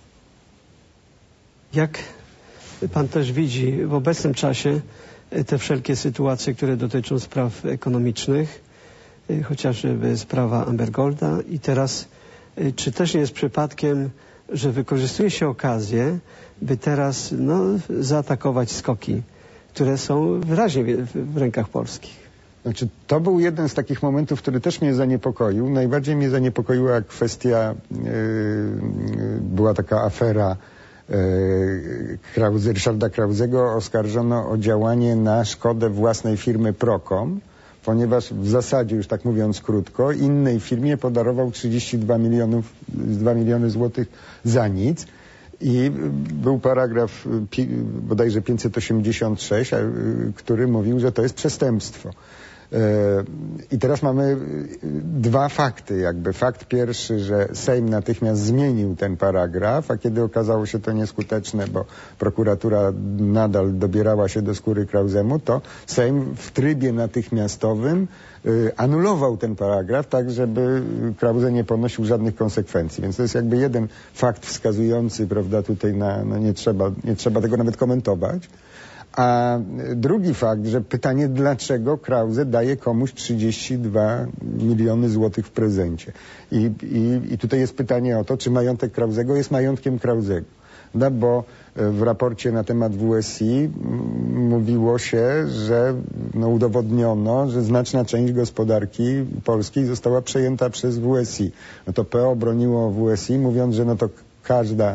Jak pan też widzi w obecnym czasie te wszelkie sytuacje, które dotyczą spraw ekonomicznych, chociażby sprawa Amber Golda i teraz czy też nie jest przypadkiem, że wykorzystuje się okazję, by teraz no, zaatakować SKOK-i, które są wyraźnie w, w rękach polskich? Znaczy, to był jeden z takich momentów, który też mnie zaniepokoił. Najbardziej mnie zaniepokoiła kwestia, yy, była taka afera yy, Krause, Ryszarda Krauzego, oskarżono o działanie na szkodę własnej firmy Procom, ponieważ w zasadzie, już tak mówiąc krótko, innej firmie podarował trzydzieści dwa miliony złotych za nic i był paragraf bodajże pięćset osiemdziesiąt sześć, który mówił, że to jest przestępstwo. I teraz mamy dwa fakty jakby. Fakt pierwszy, że Sejm natychmiast zmienił ten paragraf, a kiedy okazało się to nieskuteczne, bo prokuratura nadal dobierała się do skóry Krauzemu, to Sejm w trybie natychmiastowym y, anulował ten paragraf, tak żeby Krause nie ponosił żadnych konsekwencji. Więc to jest jakby jeden fakt wskazujący, prawda, tutaj na, no nie trzeba, nie trzeba tego nawet komentować. A drugi fakt, że pytanie, dlaczego Krause daje komuś trzydzieści dwa miliony złotych w prezencie. I, i, i tutaj jest pytanie o to, czy majątek Krauzego jest majątkiem Krauzego. No, bo w raporcie na temat W S I mówiło się, że no, udowodniono, że znaczna część gospodarki polskiej została przejęta przez W S I. No to P O broniło W S I, mówiąc, że no to każda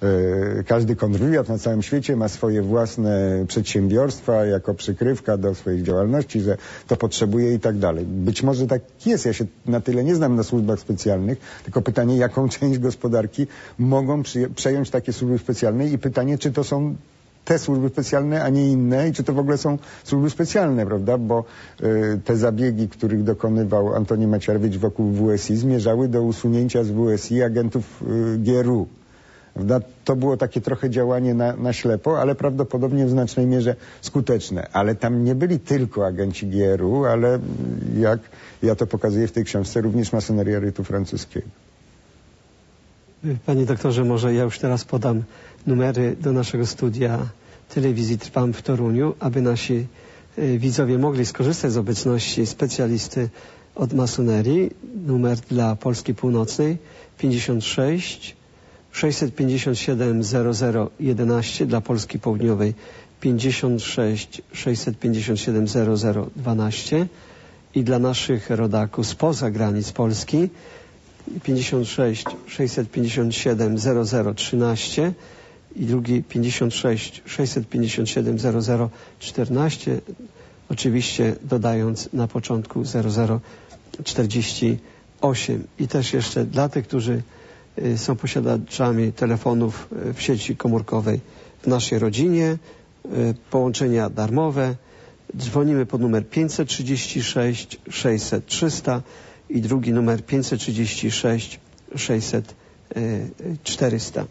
Każdy kontrwywiad na całym świecie ma swoje własne przedsiębiorstwa jako przykrywka do swoich działalności, że to potrzebuje i tak dalej. Być może tak jest. Ja się na tyle nie znam na służbach specjalnych, tylko pytanie, jaką część gospodarki mogą przejąć takie służby specjalne i pytanie, czy to są te służby specjalne, a nie inne i czy to w ogóle są służby specjalne, prawda? Bo y, te zabiegi, których dokonywał Antoni Macierewicz wokół W S I, zmierzały do usunięcia z W S I agentów y, G R U. Prawda? To było takie trochę działanie na, na ślepo, ale prawdopodobnie w znacznej mierze skuteczne. Ale tam nie byli tylko agenci G R U, ale jak ja to pokazuję w tej książce, również masoneria rytu francuskiego. Panie doktorze, może ja już teraz podam numery do naszego studia telewizji Trwam w Toruniu, aby nasi y, widzowie mogli skorzystać z obecności specjalisty od masonerii. Numer dla Polski Północnej pięćdziesiąt sześć sześćset pięćdziesiąt siedem zero zero jedenaście, dla Polski Południowej pięćdziesiąt sześć sześćset pięćdziesiąt siedem zero zero dwanaście i dla naszych rodaków spoza granic Polski pięćdziesiąt sześć sześćset pięćdziesiąt siedem zero zero trzynaście i drugi pięćdziesiąt sześć sześćset pięćdziesiąt siedem zero zero czternaście, oczywiście dodając na początku zero zero czterdzieści osiem. I też jeszcze dla tych, którzy są posiadaczami telefonów w sieci komórkowej w naszej rodzinie, połączenia darmowe, dzwonimy pod numer pięćset trzydzieści sześć sześćset trzysta i drugi numer pięćset trzydzieści sześć sześćset czterysta.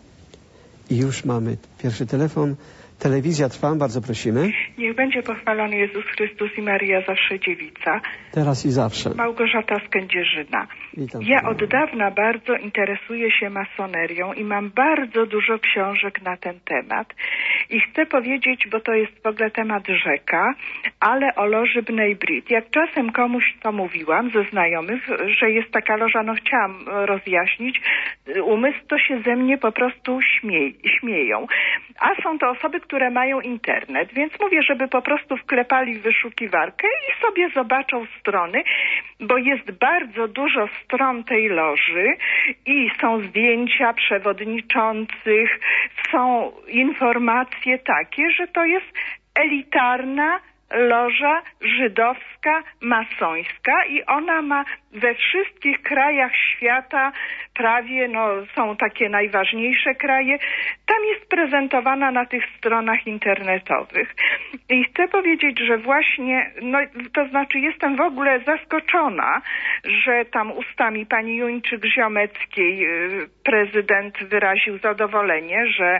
I już mamy pierwszy telefon. Telewizja Trwam, bardzo prosimy. Niech będzie pochwalony Jezus Chrystus i Maria zawsze dziewica. Teraz i zawsze. Małgorzata z Kędzierzyna. Witam. Ja od dawna bardzo interesuję się masonerią i mam bardzo dużo książek na ten temat. I chcę powiedzieć, bo to jest w ogóle temat rzeka, ale o loży Bnei Brit. Jak czasem komuś to mówiłam ze znajomych, że jest taka loża, no chciałam rozjaśnić, umysł to się ze mnie po prostu śmie śmieją. A są to osoby, które mają internet, więc mówię, żeby po prostu wklepali w wyszukiwarkę i sobie zobaczą strony, bo jest bardzo dużo stron tej loży i są zdjęcia przewodniczących, są informacje takie, że to jest elitarna loża żydowska, masońska i ona ma we wszystkich krajach świata prawie, no są takie najważniejsze kraje, tam jest prezentowana na tych stronach internetowych. I chcę powiedzieć, że właśnie, no to znaczy jestem w ogóle zaskoczona, że tam ustami pani Jończyk-Ziomeckiej prezydent wyraził zadowolenie, że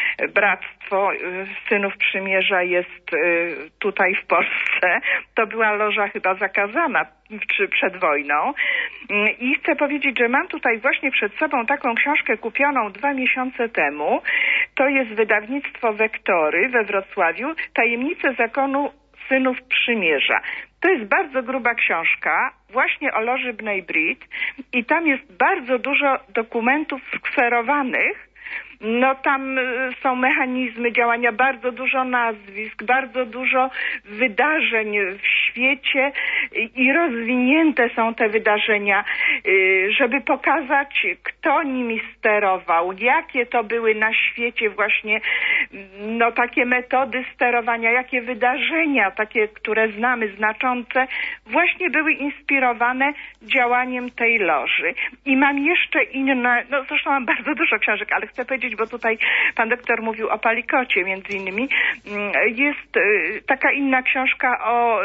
Bractwo Synów Przymierza jest tutaj w Polsce. To była loża chyba zakazana czy przed wojną. I chcę powiedzieć, że mam tutaj właśnie przed sobą taką książkę kupioną dwa miesiące temu. To jest wydawnictwo Wektory we Wrocławiu. Tajemnice zakonu Synów Przymierza. To jest bardzo gruba książka właśnie o loży Bnei Brit i tam jest bardzo dużo dokumentów skserowanych. No tam są mechanizmy działania, bardzo dużo nazwisk, bardzo dużo wydarzeń w świecie i rozwinięte są te wydarzenia, żeby pokazać, kto nimi sterował, jakie to były na świecie właśnie no takie metody sterowania, jakie wydarzenia, takie, które znamy, znaczące, właśnie były inspirowane działaniem tej loży. I mam jeszcze inne, no zresztą mam bardzo dużo książek, ale chcę powiedzieć, bo tutaj pan doktor mówił o Palikocie między innymi. Jest taka inna książka o...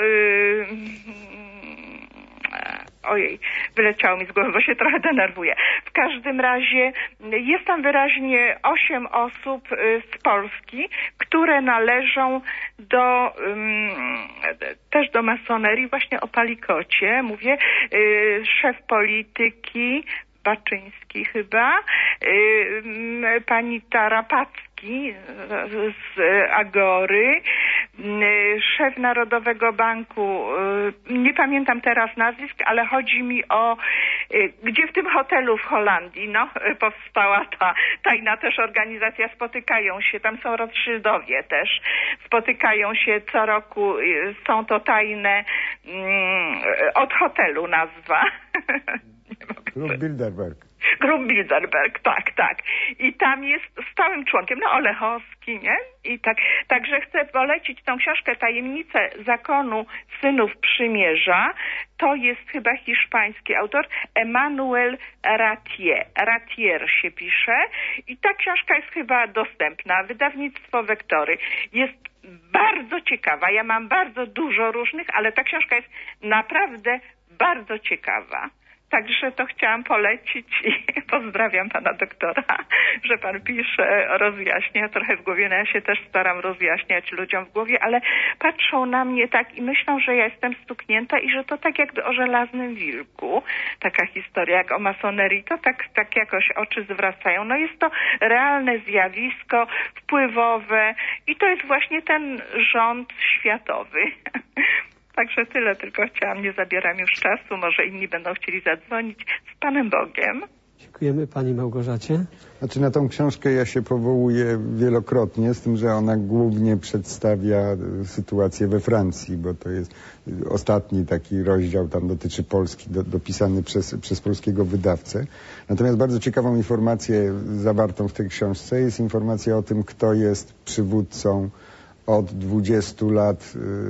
Ojej, wyleciało mi z głowy, bo się trochę denerwuję. W każdym razie jest tam wyraźnie osiem osób z Polski, które należą do um, też do masonerii, właśnie o Palikocie. Mówię, y, szef polityki, Baczyński chyba, y, pani Tarapacki z Agory, y, szef Narodowego Banku, y, nie pamiętam teraz nazwisk, ale chodzi mi o, y, gdzie w tym hotelu w Holandii, no, powstała ta tajna też organizacja, spotykają się, tam są Rothschildowie też, spotykają się co roku, y, są to tajne, y, od hotelu nazwa. Klub Bilderberg. Klub Bilderberg, tak, tak. I tam jest stałym członkiem, no Olechowski, nie? I tak, także chcę polecić tą książkę Tajemnice zakonu synów przymierza. To jest chyba hiszpański autor, Emmanuel Ratier. Ratier się pisze. I ta książka jest chyba dostępna. Wydawnictwo Wektory. Jest bardzo ciekawa. Ja mam bardzo dużo różnych, ale ta książka jest naprawdę bardzo ciekawa. Także to chciałam polecić i pozdrawiam pana doktora, że pan pisze, rozjaśnia trochę w głowie. No ja się też staram rozjaśniać ludziom w głowie, ale patrzą na mnie tak i myślą, że ja jestem stuknięta i że to tak jakby o żelaznym wilku, taka historia jak o masonerii, to tak, tak jakoś oczy zwracają. No jest to realne zjawisko, wpływowe i to jest właśnie ten rząd światowy. Także tyle, tylko chciałam, nie zabieram już czasu, może inni będą chcieli zadzwonić. Z Panem Bogiem. Dziękujemy Pani Małgorzacie. Znaczy na tą książkę ja się powołuję wielokrotnie, z tym, że ona głównie przedstawia sytuację we Francji, bo to jest ostatni taki rozdział, tam dotyczy Polski, do, dopisany przez, przez polskiego wydawcę. Natomiast bardzo ciekawą informację zawartą w tej książce jest informacja o tym, kto jest przywódcą od dwudziestu lat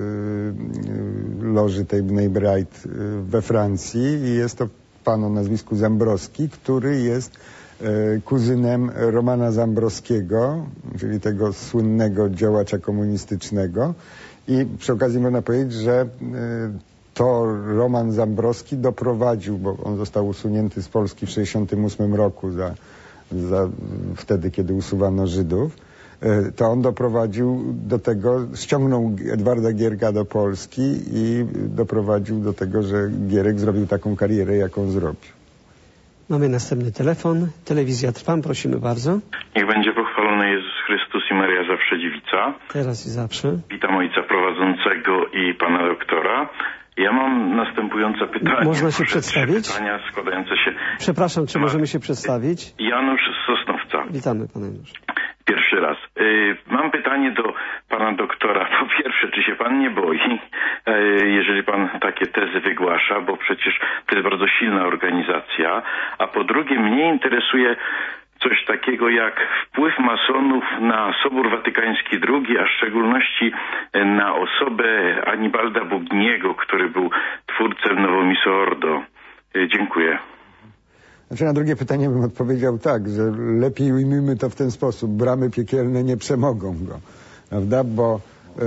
yy, loży tej Bnei Brait yy, we Francji i jest to pan o nazwisku Zambrowski, który jest yy, kuzynem Romana Zambrowskiego, czyli tego słynnego działacza komunistycznego. I przy okazji można powiedzieć, że yy, to Roman Zambrowski doprowadził, bo on został usunięty z Polski w sześćdziesiątym ósmym roku za, za wtedy, kiedy usuwano Żydów. To on doprowadził do tego, ściągnął Edwarda Gierka do Polski i doprowadził do tego, że Gierek zrobił taką karierę, jaką zrobił. Mamy następny telefon. Telewizja Trwam, prosimy bardzo. Niech będzie pochwalony Jezus Chrystus i Maria Zawsze Dziewica. Teraz i zawsze. Witam ojca prowadzącego i pana doktora. Ja mam następujące pytanie. Można się przedstawić? Pytania składające się... Przepraszam, czy możemy się przedstawić? Janusz z Sosnowca. Witamy, panie Janusz. Pierwszy raz. Yy, mam pytanie do pana doktora. Po pierwsze, czy się pan nie boi, yy, jeżeli pan takie tezy wygłasza, bo przecież to jest bardzo silna organizacja. A po drugie, mnie interesuje coś takiego jak wpływ masonów na Sobór Watykański drugi, a w szczególności na osobę Anibalda Bugniego, który był twórcą Novo Miso Ordo. Yy, dziękuję. Znaczy na drugie pytanie bym odpowiedział tak, że lepiej ujmijmy to w ten sposób. Bramy piekielne nie przemogą go, prawda? Bo e,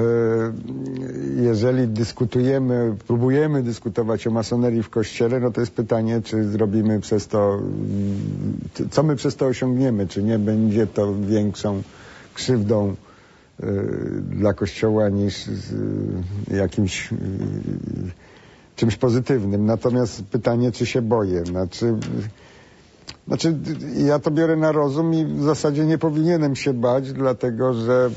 jeżeli dyskutujemy, próbujemy dyskutować o masonerii w Kościele, no to jest pytanie, czy zrobimy przez to, co my przez to osiągniemy, czy nie będzie to większą krzywdą e, dla Kościoła niż e, jakimś... E, czymś pozytywnym. Natomiast pytanie, czy się boję. Znaczy, znaczy, ja to biorę na rozum i w zasadzie nie powinienem się bać, dlatego że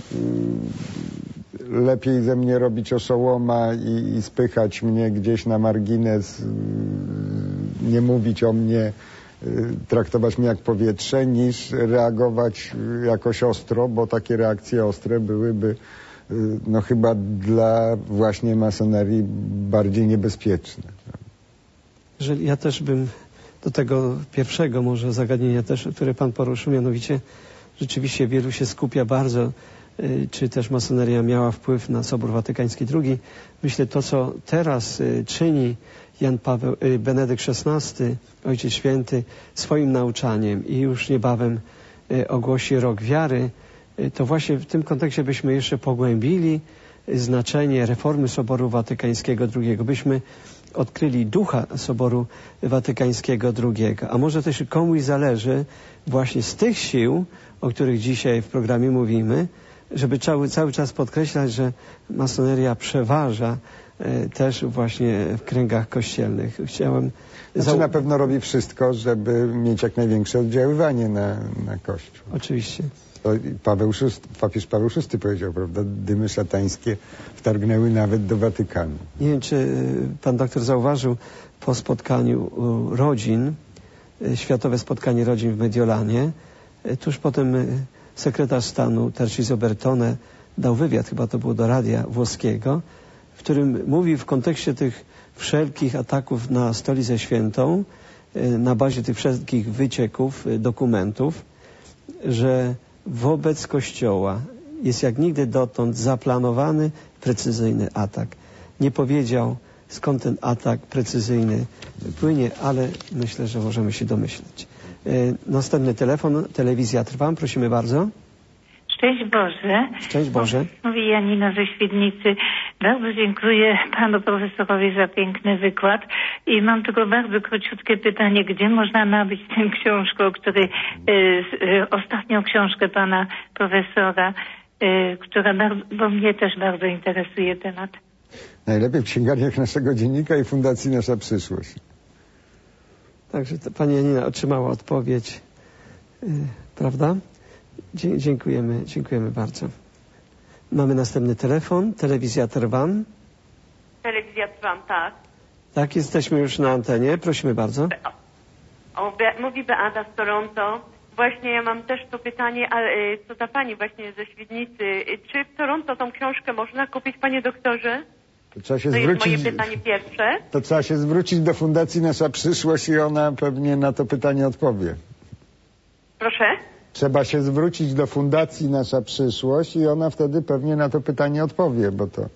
y, lepiej ze mnie robić oszołoma i, i spychać mnie gdzieś na margines, y, nie mówić o mnie, y, traktować mnie jak powietrze, niż reagować jakoś ostro, bo takie reakcje ostre byłyby no chyba dla właśnie masonerii bardziej niebezpieczne. Jeżeli ja też bym do tego pierwszego może zagadnienia też, które pan poruszył, mianowicie rzeczywiście wielu się skupia bardzo, y, czy też masoneria miała wpływ na Sobór Watykański drugi. Myślę, to co teraz y, czyni Jan Paweł, y, Benedykt szesnasty, Ojciec Święty, swoim nauczaniem i już niebawem y, ogłosi rok wiary, to właśnie w tym kontekście byśmy jeszcze pogłębili znaczenie reformy Soboru Watykańskiego drugiego. Byśmy odkryli ducha Soboru Watykańskiego drugiego. A może też komuś zależy właśnie z tych sił, o których dzisiaj w programie mówimy, żeby cały, cały czas podkreślać, że masoneria przeważa e, też właśnie w kręgach kościelnych. Chciałem... Znaczy na pewno robi wszystko, żeby mieć jak największe oddziaływanie na, na Kościół. Oczywiście. Paweł szósty, papież Paweł szósty powiedział, prawda, dymy szatańskie wtargnęły nawet do Watykanu. Nie wiem, czy pan doktor zauważył po spotkaniu rodzin, Światowe Spotkanie Rodzin w Mediolanie, tuż potem sekretarz stanu Tarcísio Bertone dał wywiad, chyba to było do radia włoskiego, w którym mówi w kontekście tych wszelkich ataków na Stolicę Świętą, na bazie tych wszystkich wycieków, dokumentów, że wobec Kościoła jest jak nigdy dotąd zaplanowany precyzyjny atak. Nie powiedział, skąd ten atak precyzyjny płynie, ale myślę, że możemy się domyśleć. Następny telefon, telewizja Trwam, prosimy bardzo. Szczęść Boże. Szczęść Boże. Mówi Janina ze Świdnicy. Bardzo dziękuję panu profesorowi za piękny wykład i mam tylko bardzo króciutkie pytanie, gdzie można nabyć tę książkę, o której, y, y, ostatnią książkę pana profesora, y, która bardzo, bo mnie też bardzo interesuje temat. Najlepiej w księgarniach naszego dziennika i Fundacji Nasza Przyszłość. Także to pani Janina otrzymała odpowiedź, yy, prawda? Dzie dziękujemy, dziękujemy bardzo. Mamy następny telefon, telewizja Trwam. Telewizja Trwam, tak. Tak, jesteśmy już na antenie, prosimy bardzo. O, o, Be mówi Beata z Toronto. Właśnie ja mam też to pytanie, ale co ta pani właśnie ze Świdnicy. Czy w Toronto tą książkę można kupić, panie doktorze? To, trzeba się to zwrócić, jest moje pytanie pierwsze. To trzeba się zwrócić do Fundacji Nasza Przyszłość i ona pewnie na to pytanie odpowie. Proszę? Trzeba się zwrócić do Fundacji Nasza Przyszłość i ona wtedy pewnie na to pytanie odpowie, bo to...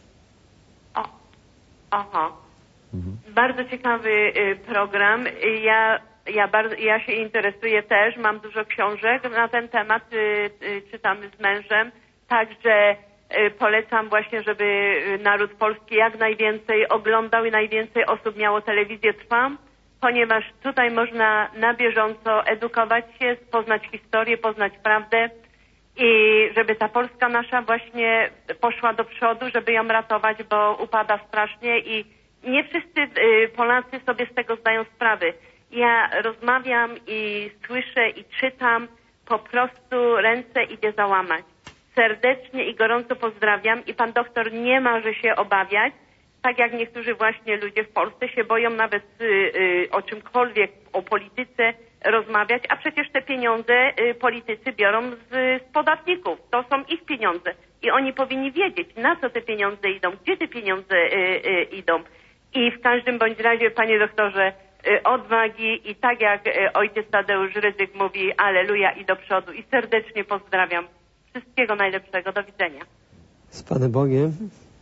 O, aha. Mhm. Bardzo ciekawy y, program. Ja, ja, bardzo, ja się interesuję też, mam dużo książek na ten temat, y, y, czytamy z mężem, także y, polecam właśnie, żeby naród polski jak najwięcej oglądał i najwięcej osób miało telewizję Trwam, ponieważ tutaj można na bieżąco edukować się, poznać historię, poznać prawdę i żeby ta Polska nasza właśnie poszła do przodu, żeby ją ratować, bo upada strasznie i nie wszyscy Polacy sobie z tego zdają sprawy. Ja rozmawiam i słyszę i czytam, po prostu ręce idzie załamać. Serdecznie i gorąco pozdrawiam i pan doktor nie ma, że się obawiać, tak jak niektórzy właśnie ludzie w Polsce się boją nawet y, y, o czymkolwiek, o polityce rozmawiać, a przecież te pieniądze y, politycy biorą z, z podatników. To są ich pieniądze i oni powinni wiedzieć, na co te pieniądze idą, gdzie te pieniądze y, y, idą. I w każdym bądź razie, panie doktorze, y, odwagi i tak jak y, ojciec Tadeusz Rydzyk mówi, aleluja i do przodu i serdecznie pozdrawiam. Wszystkiego najlepszego. Do widzenia. Z Panem Bogiem.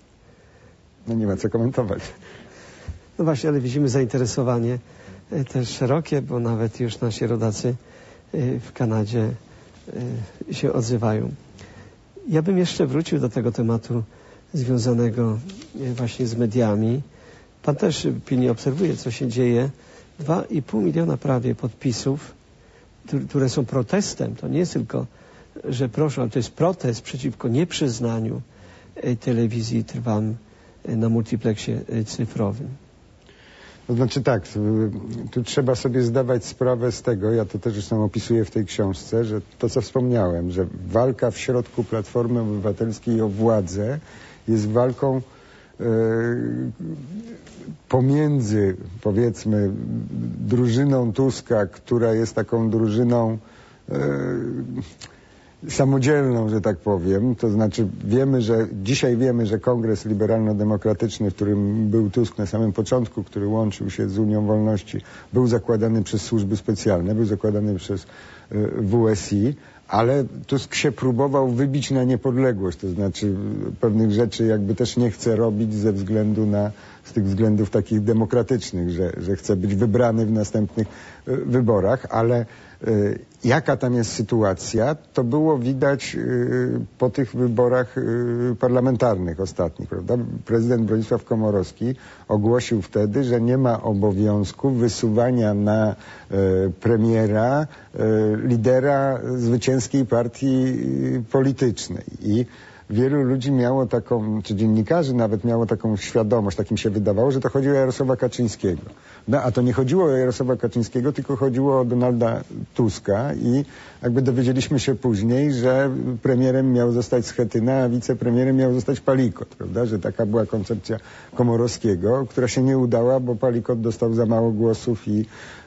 No nie ma co komentować. No właśnie, ale widzimy zainteresowanie też szerokie, bo nawet już nasi rodacy w Kanadzie się odzywają. Ja bym jeszcze wrócił do tego tematu związanego właśnie z mediami. Pan też pilnie obserwuje, co się dzieje. Dwa i pół miliona prawie podpisów, które są protestem. To nie jest tylko, że proszę, ale to jest protest przeciwko nieprzyznaniu telewizji Trwam na multipleksie cyfrowym. To znaczy tak, tu, tu trzeba sobie zdawać sprawę z tego, ja to też zresztą opisuję w tej książce, że to co wspomniałem, że walka w środku Platformy Obywatelskiej o władzę jest walką e, pomiędzy, powiedzmy, drużyną Tuska, która jest taką drużyną e, samodzielną, że tak powiem, to znaczy wiemy, że dzisiaj wiemy, że Kongres Liberalno-Demokratyczny, w którym był Tusk na samym początku, który łączył się z Unią Wolności, był zakładany przez służby specjalne, był zakładany przez y, W S I, ale Tusk się próbował wybić na niepodległość, to znaczy pewnych rzeczy jakby też nie chce robić ze względu na, z tych względów takich demokratycznych, że, że chce być wybrany w następnych y, wyborach, ale y, jaka tam jest sytuacja, to było widać y, po tych wyborach y, parlamentarnych ostatnich, prawda? Prezydent Bronisław Komorowski ogłosił wtedy, że nie ma obowiązku wysuwania na y, premiera y, lidera zwycięskiej partii y, politycznej. I wielu ludzi miało taką, czy dziennikarzy nawet miało taką świadomość, takim się wydawało, że to chodzi o Jarosława Kaczyńskiego. No, a to nie chodziło o Jarosława Kaczyńskiego, tylko chodziło o Donalda Tuska i jakby dowiedzieliśmy się później, że premierem miał zostać Schetyna, a wicepremierem miał zostać Palikot, prawda? Że taka była koncepcja Komorowskiego, która się nie udała, bo Palikot dostał za mało głosów i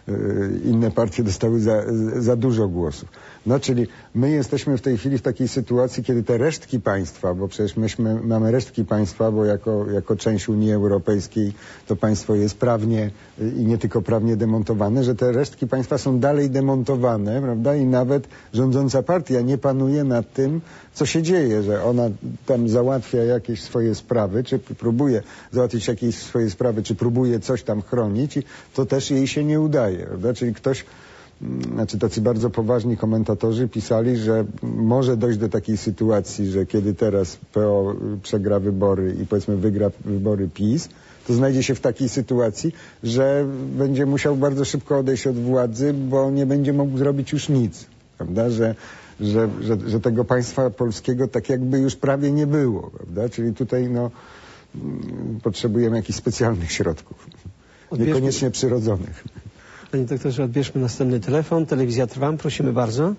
inne partie dostały za, za dużo głosów. No, czyli my jesteśmy w tej chwili w takiej sytuacji, kiedy te resztki państwa, bo przecież myśmy mamy resztki państwa, bo jako, jako część Unii Europejskiej to państwo jest prawnie i nie tylko prawnie demontowane, że te resztki państwa są dalej demontowane, prawda? I nawet rządząca partia nie panuje nad tym, co się dzieje, że ona tam załatwia jakieś swoje sprawy, czy próbuje załatwić jakieś swoje sprawy, czy próbuje coś tam chronić i to też jej się nie udaje, prawda? Czyli ktoś, znaczy tacy bardzo poważni komentatorzy pisali, że może dojść do takiej sytuacji, że kiedy teraz P O przegra wybory i powiedzmy wygra wybory PiS, to znajdzie się w takiej sytuacji, że będzie musiał bardzo szybko odejść od władzy, bo nie będzie mógł zrobić już nic, prawda? Że Że, że, że tego państwa polskiego tak jakby już prawie nie było, prawda? Czyli tutaj no, potrzebujemy jakichś specjalnych środków, odbierzmy, niekoniecznie przyrodzonych. Panie doktorze, odbierzmy następny telefon. Telewizja Trwam, prosimy bardzo.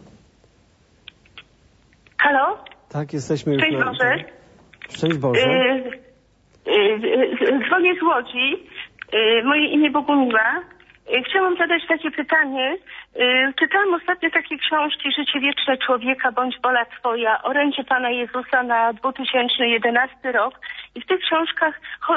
Halo? Tak, jesteśmy już Szczęść na... Boże. Szczęść Boże. Yy, yy, dzwonię z Łodzi. Yy, moje imię Bogumiła. Chciałam zadać takie pytanie. Czytałam ostatnio takie książki Życie wieczne człowieka bądź wola Twoja, orędzie Pana Jezusa na dwa tysiące jedenasty rok. I w tych książkach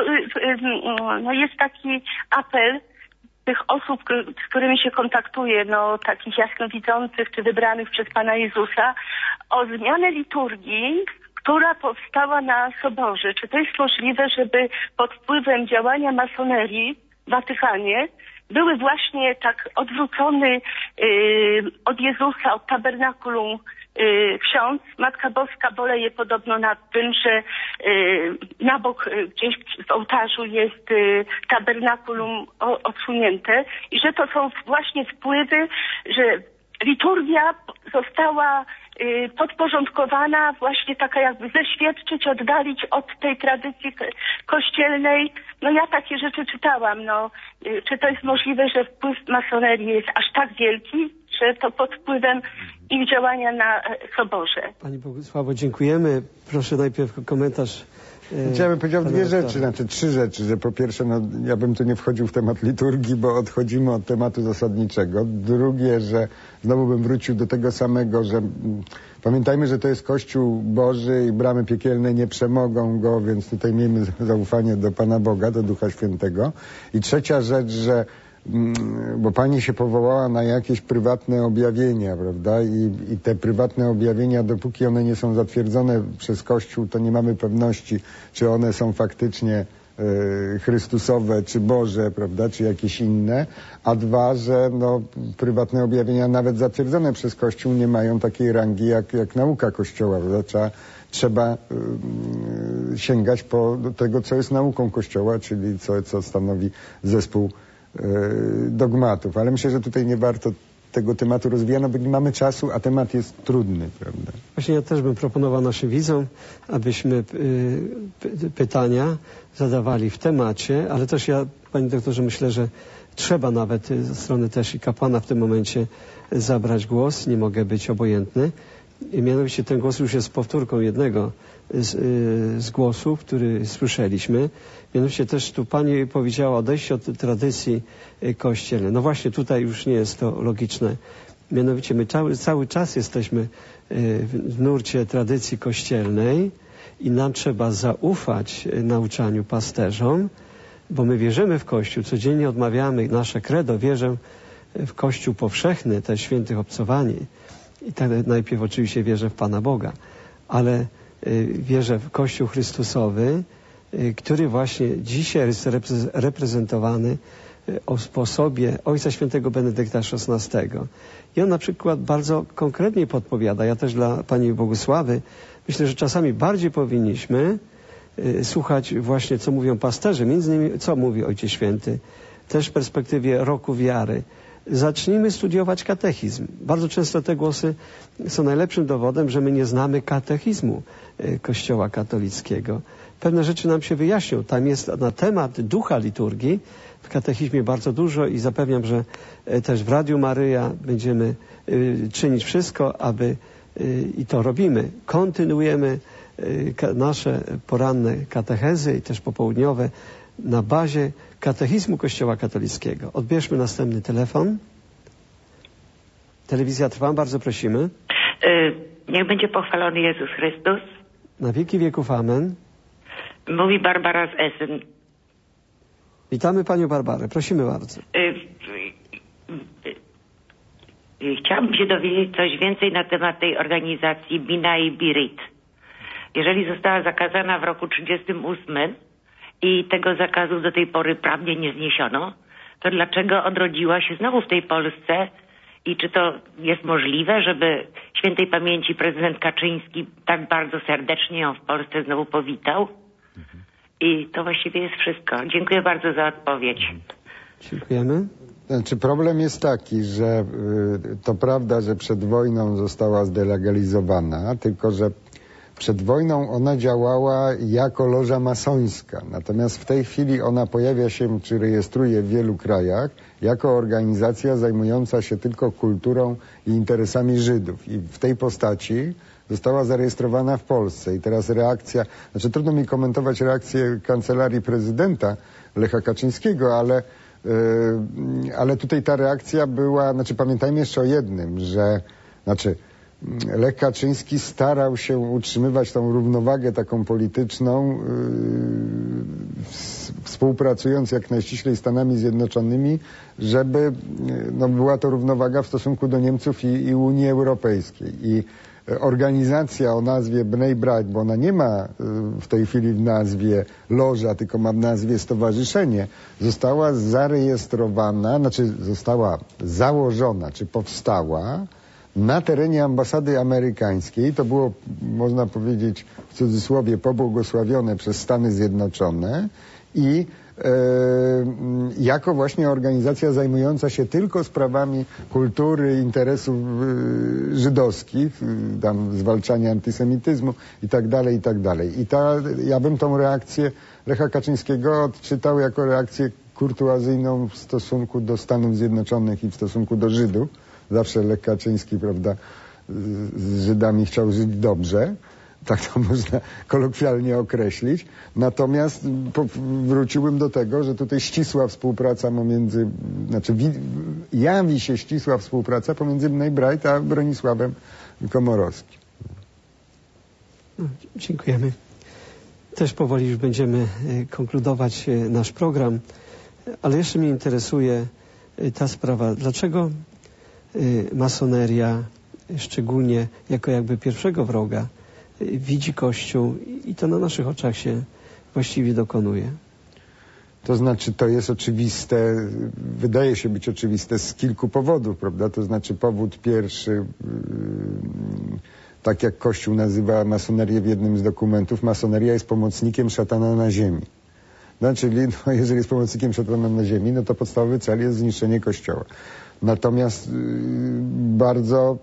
no, jest taki apel tych osób, z którymi się kontaktuję, no takich jasnowidzących czy wybranych przez Pana Jezusa, o zmianę liturgii, która powstała na Soborze. Czy to jest możliwe, żeby pod wpływem działania masonerii w Watykanie były właśnie tak odwrócony yy, od Jezusa, od tabernakulum yy, ksiądz. Matka Boska boleje podobno nad tym, że yy, na bok yy, gdzieś w ołtarzu jest yy, tabernakulum o, odsunięte i że to są właśnie wpływy, że liturgia została y, podporządkowana, właśnie taka jakby zeświadczyć, oddalić od tej tradycji kościelnej. No ja takie rzeczy czytałam, no. Y, czy to jest możliwe, że wpływ masonerii jest aż tak wielki, że to pod wpływem ich działania na Soborze? Pani Bogusławo, dziękujemy. Proszę najpierw komentarz. Ja bym powiedział dwie rzeczy, znaczy trzy rzeczy, że po pierwsze, no, ja bym tu nie wchodził w temat liturgii, bo odchodzimy od tematu zasadniczego. Drugie, że znowu bym wrócił do tego samego, że m, pamiętajmy, że to jest Kościół Boży i bramy piekielne nie przemogą go, więc tutaj miejmy zaufanie do Pana Boga, do Ducha Świętego. I trzecia rzecz, że bo pani się powołała na jakieś prywatne objawienia, prawda? I, i te prywatne objawienia, dopóki one nie są zatwierdzone przez Kościół, to nie mamy pewności, czy one są faktycznie y, Chrystusowe, czy Boże, prawda? Czy jakieś inne. A dwa, że no, prywatne objawienia, nawet zatwierdzone przez Kościół, nie mają takiej rangi jak, jak nauka Kościoła, prawda? Trzeba, trzeba y, sięgać po tego, co jest nauką Kościoła, czyli co, co stanowi zespół dogmatów, ale myślę, że tutaj nie warto tego tematu rozwijać, no bo nie mamy czasu, a temat jest trudny, prawda? Właśnie ja też bym proponował naszym widzom, abyśmy y, pytania zadawali w temacie, ale też ja, panie doktorze, myślę, że trzeba nawet ze strony też i kapłana w tym momencie zabrać głos, nie mogę być obojętny. I mianowicie ten głos już jest powtórką jednego z, y, z głosów, który słyszeliśmy. Mianowicie też tu pani powiedziała odejście od tradycji y, kościelnej. No właśnie tutaj już nie jest to logiczne. Mianowicie my cały, cały czas jesteśmy y, w, w nurcie tradycji kościelnej i nam trzeba zaufać y, nauczaniu pasterzom, bo my wierzymy w Kościół, codziennie odmawiamy nasze credo, wierzę w Kościół powszechny, też świętych obcowań. I tak najpierw oczywiście wierzę w Pana Boga, ale y, wierzę w Kościół Chrystusowy, y, który właśnie dzisiaj jest reprezentowany y, o sposobie Ojca Świętego Benedykta szesnastego. I on na przykład bardzo konkretnie podpowiada, ja też dla Pani Bogusławy, myślę, że czasami bardziej powinniśmy y, słuchać właśnie, co mówią pasterze, między innymi, co mówi Ojciec Święty, też w perspektywie roku wiary. Zacznijmy studiować katechizm. Bardzo często te głosy są najlepszym dowodem, że my nie znamy katechizmu Kościoła katolickiego. Pewne rzeczy nam się wyjaśnią. Tam jest na temat ducha liturgii w katechizmie bardzo dużo i zapewniam, że też w Radiu Maryja będziemy czynić wszystko, aby i to robimy. Kontynuujemy nasze poranne katechezy i też popołudniowe na bazie Katechizmu Kościoła katolickiego. Odbierzmy następny telefon. Telewizja trwa, bardzo prosimy. Niech będzie pochwalony Jezus Chrystus. Na wieki wieków amen. Mówi Barbara z Essen. Witamy panią Barbarę, prosimy bardzo. Chciałabym się dowiedzieć coś więcej na temat tej organizacji Binai Birit. Jeżeli została zakazana w roku trzydziestym ósmym i tego zakazu do tej pory prawnie nie zniesiono, to dlaczego odrodziła się znowu w tej Polsce i czy to jest możliwe, żeby świętej pamięci prezydent Kaczyński tak bardzo serdecznie ją w Polsce znowu powitał? I to właściwie jest wszystko. Dziękuję bardzo za odpowiedź. Dziękujemy. Znaczy problem jest taki, że y, to prawda, że przed wojną została zdelegalizowana, tylko że przed wojną ona działała jako loża masońska. Natomiast w tej chwili ona pojawia się, czy rejestruje w wielu krajach, jako organizacja zajmująca się tylko kulturą i interesami Żydów. I w tej postaci została zarejestrowana w Polsce. I teraz reakcja, znaczy trudno mi komentować reakcję kancelarii prezydenta Lecha Kaczyńskiego, ale Yy, ale tutaj ta reakcja była, znaczy pamiętajmy jeszcze o jednym, że znaczy Lech Kaczyński starał się utrzymywać tą równowagę taką polityczną, yy, współpracując jak najściślej z Stanami Zjednoczonymi, żeby yy, no, była to równowaga w stosunku do Niemców i, i Unii Europejskiej. I organizacja o nazwie Bnei Brait, bo ona nie ma w tej chwili w nazwie loża, tylko ma w nazwie stowarzyszenie, została zarejestrowana, znaczy została założona, czy powstała na terenie ambasady amerykańskiej. To było, można powiedzieć w cudzysłowie, pobłogosławione przez Stany Zjednoczone i e, jako właśnie organizacja zajmująca się tylko sprawami kultury, interesów e, żydowskich, e, tam zwalczania antysemityzmu i tak dalej, i tak dalej. I ta, ja bym tą reakcję Lecha Kaczyńskiego odczytał jako reakcję kurtuazyjną w stosunku do Stanów Zjednoczonych i w stosunku do Żydów. Zawsze Lech Kaczyński, prawda, z Żydami chciał żyć dobrze. Tak to można kolokwialnie określić. Natomiast po, wróciłbym do tego, że tutaj ścisła współpraca pomiędzy, znaczy wi, jawi się ścisła współpraca pomiędzy Bnei Brait a Bronisławem Komorowskim. No, dziękujemy. Też powoli już będziemy konkludować nasz program, ale jeszcze mnie interesuje ta sprawa. Dlaczego masoneria, szczególnie jako jakby pierwszego wroga, widzi Kościół i to na naszych oczach się właściwie dokonuje? To znaczy, to jest oczywiste, wydaje się być oczywiste z kilku powodów, prawda? To znaczy powód pierwszy, tak jak Kościół nazywa masonerię w jednym z dokumentów, masoneria jest pomocnikiem szatana na ziemi. No, czyli no, jeżeli jest pomocnikiem szatana na ziemi, no to podstawowy cel jest zniszczenie Kościoła. Natomiast yy, bardzo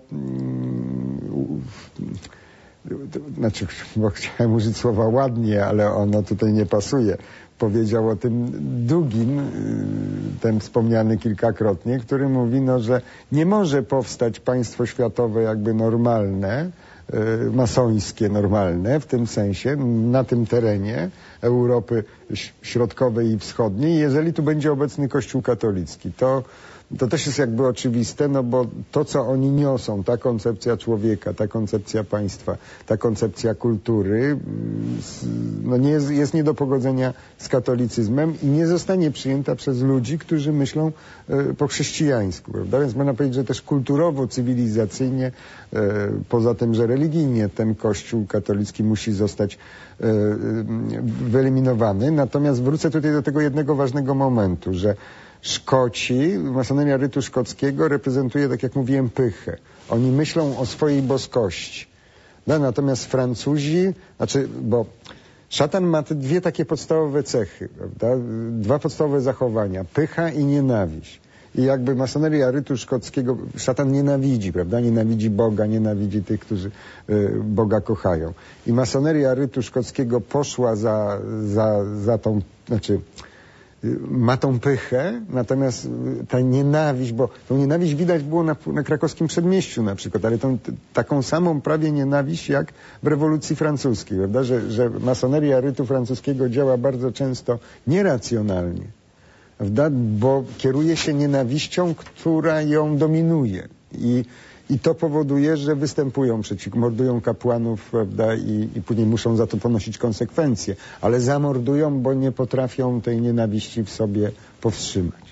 yy, znaczy, bo chciałem użyć słowa ładnie, ale ono tutaj nie pasuje. Powiedział o tym Dugin, yy, ten wspomniany kilkakrotnie, który mówi, no, że nie może powstać państwo światowe jakby normalne, yy, masońskie normalne, w tym sensie, na tym terenie Europy Środkowej i Wschodniej, jeżeli tu będzie obecny Kościół katolicki. To To też jest jakby oczywiste, no bo to, co oni niosą, ta koncepcja człowieka, ta koncepcja państwa, ta koncepcja kultury, no nie jest, jest nie do pogodzenia z katolicyzmem i nie zostanie przyjęta przez ludzi, którzy myślą e, po chrześcijańsku, prawda? Więc można powiedzieć, że też kulturowo, cywilizacyjnie, e, poza tym, że religijnie ten Kościół katolicki musi zostać e, wyeliminowany. Natomiast wrócę tutaj do tego jednego ważnego momentu, że Szkoci, masoneria rytu szkockiego reprezentuje, tak jak mówiłem, pychę. Oni myślą o swojej boskości. No, natomiast Francuzi, znaczy, bo szatan ma te dwie takie podstawowe cechy, prawda? Dwa podstawowe zachowania, pycha i nienawiść. I jakby masoneria rytu szkockiego, szatan nienawidzi, prawda? Nienawidzi Boga, nienawidzi tych, którzy y, Boga kochają. I masoneria rytu szkockiego poszła za, za, za tą, znaczy, ma tą pychę, natomiast ta nienawiść, bo tą nienawiść widać było na, na krakowskim Przedmieściu na przykład, ale tą, t, taką samą prawie nienawiść jak w rewolucji francuskiej, prawda? Że, że masoneria rytu francuskiego działa bardzo często nieracjonalnie. prawda? Bo kieruje się nienawiścią, która ją dominuje. I, i to powoduje, że występują przeciw, mordują kapłanów, prawda? I, i później muszą za to ponosić konsekwencje. Ale zamordują, bo nie potrafią tej nienawiści w sobie powstrzymać.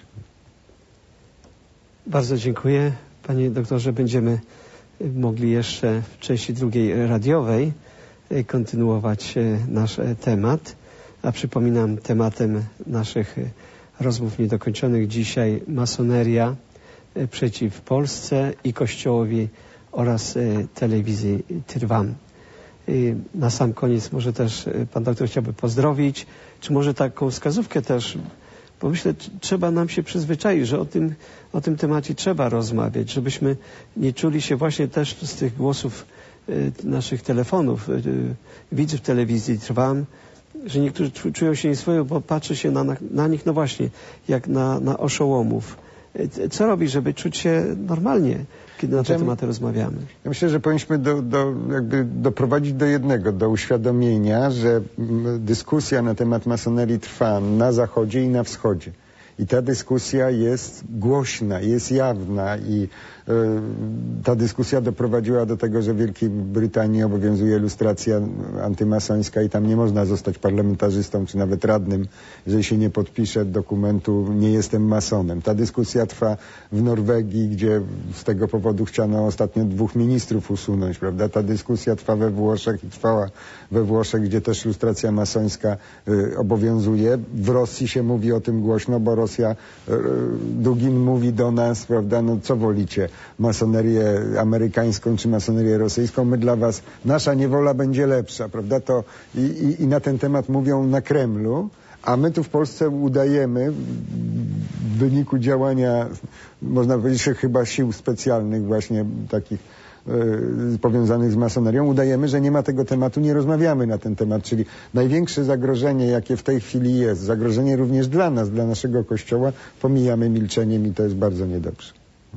Bardzo dziękuję. Panie doktorze, będziemy mogli jeszcze w części drugiej radiowej kontynuować nasz temat. A przypominam, tematem naszych rozmów niedokończonych dzisiaj masoneria przeciw Polsce i Kościołowi oraz telewizji Trwam. Na sam koniec może też pan doktor chciałby pozdrowić, czy może taką wskazówkę też, bo myślę, trzeba nam się przyzwyczaić, że o tym, o tym temacie trzeba rozmawiać, żebyśmy nie czuli się właśnie też z tych głosów naszych telefonów, widzów telewizji Trwam, że niektórzy czują się nieswojo, bo patrzy się na, na nich, no właśnie, jak na, na oszołomów. Co robić, żeby czuć się normalnie, kiedy na te tematy rozmawiamy? Ja myślę, że powinniśmy do, do, jakby doprowadzić do jednego, do uświadomienia, że dyskusja na temat masonerii trwa na Zachodzie i na Wschodzie. I ta dyskusja jest głośna, jest jawna i y, ta dyskusja doprowadziła do tego, że w Wielkiej Brytanii obowiązuje lustracja antymasońska i tam nie można zostać parlamentarzystą czy nawet radnym, jeżeli się nie podpisze dokumentu "nie jestem masonem". Ta dyskusja trwa w Norwegii, gdzie z tego powodu chciano ostatnio dwóch ministrów usunąć, prawda? Ta dyskusja trwa we Włoszech i trwała we Włoszech, gdzie też lustracja masońska y, obowiązuje. W Rosji się mówi o tym głośno, bo Rosja, y, Dugin mówi do nas, prawda, no co wolicie, masonerię amerykańską czy masonerię rosyjską? My dla was, nasza niewola będzie lepsza, prawda? To i, i, i na ten temat mówią na Kremlu, a my tu w Polsce udajemy w wyniku działania, można powiedzieć, że chyba sił specjalnych właśnie takich y, powiązanych z masonerią, udajemy, że nie ma tego tematu, nie rozmawiamy na ten temat, czyli największe zagrożenie, jakie w tej chwili jest, zagrożenie również dla nas, dla naszego Kościoła, pomijamy milczeniem i to jest bardzo niedobrze.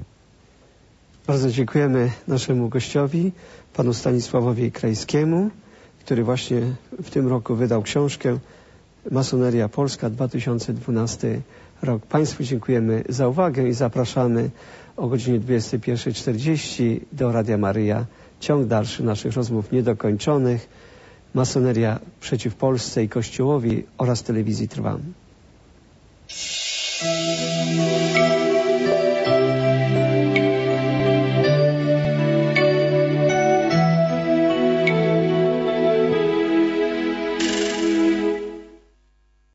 Bardzo dziękujemy naszemu gościowi, panu Stanisławowi Krajskiemu, który właśnie w tym roku wydał książkę Masoneria Polska dwa tysiące dwunasty rok. Państwu dziękujemy za uwagę i zapraszamy o godzinie dwudziestej pierwszej czterdzieści do Radia Maryja. Ciąg dalszy naszych rozmów niedokończonych. Masoneria przeciw Polsce i Kościołowi oraz telewizji Trwam.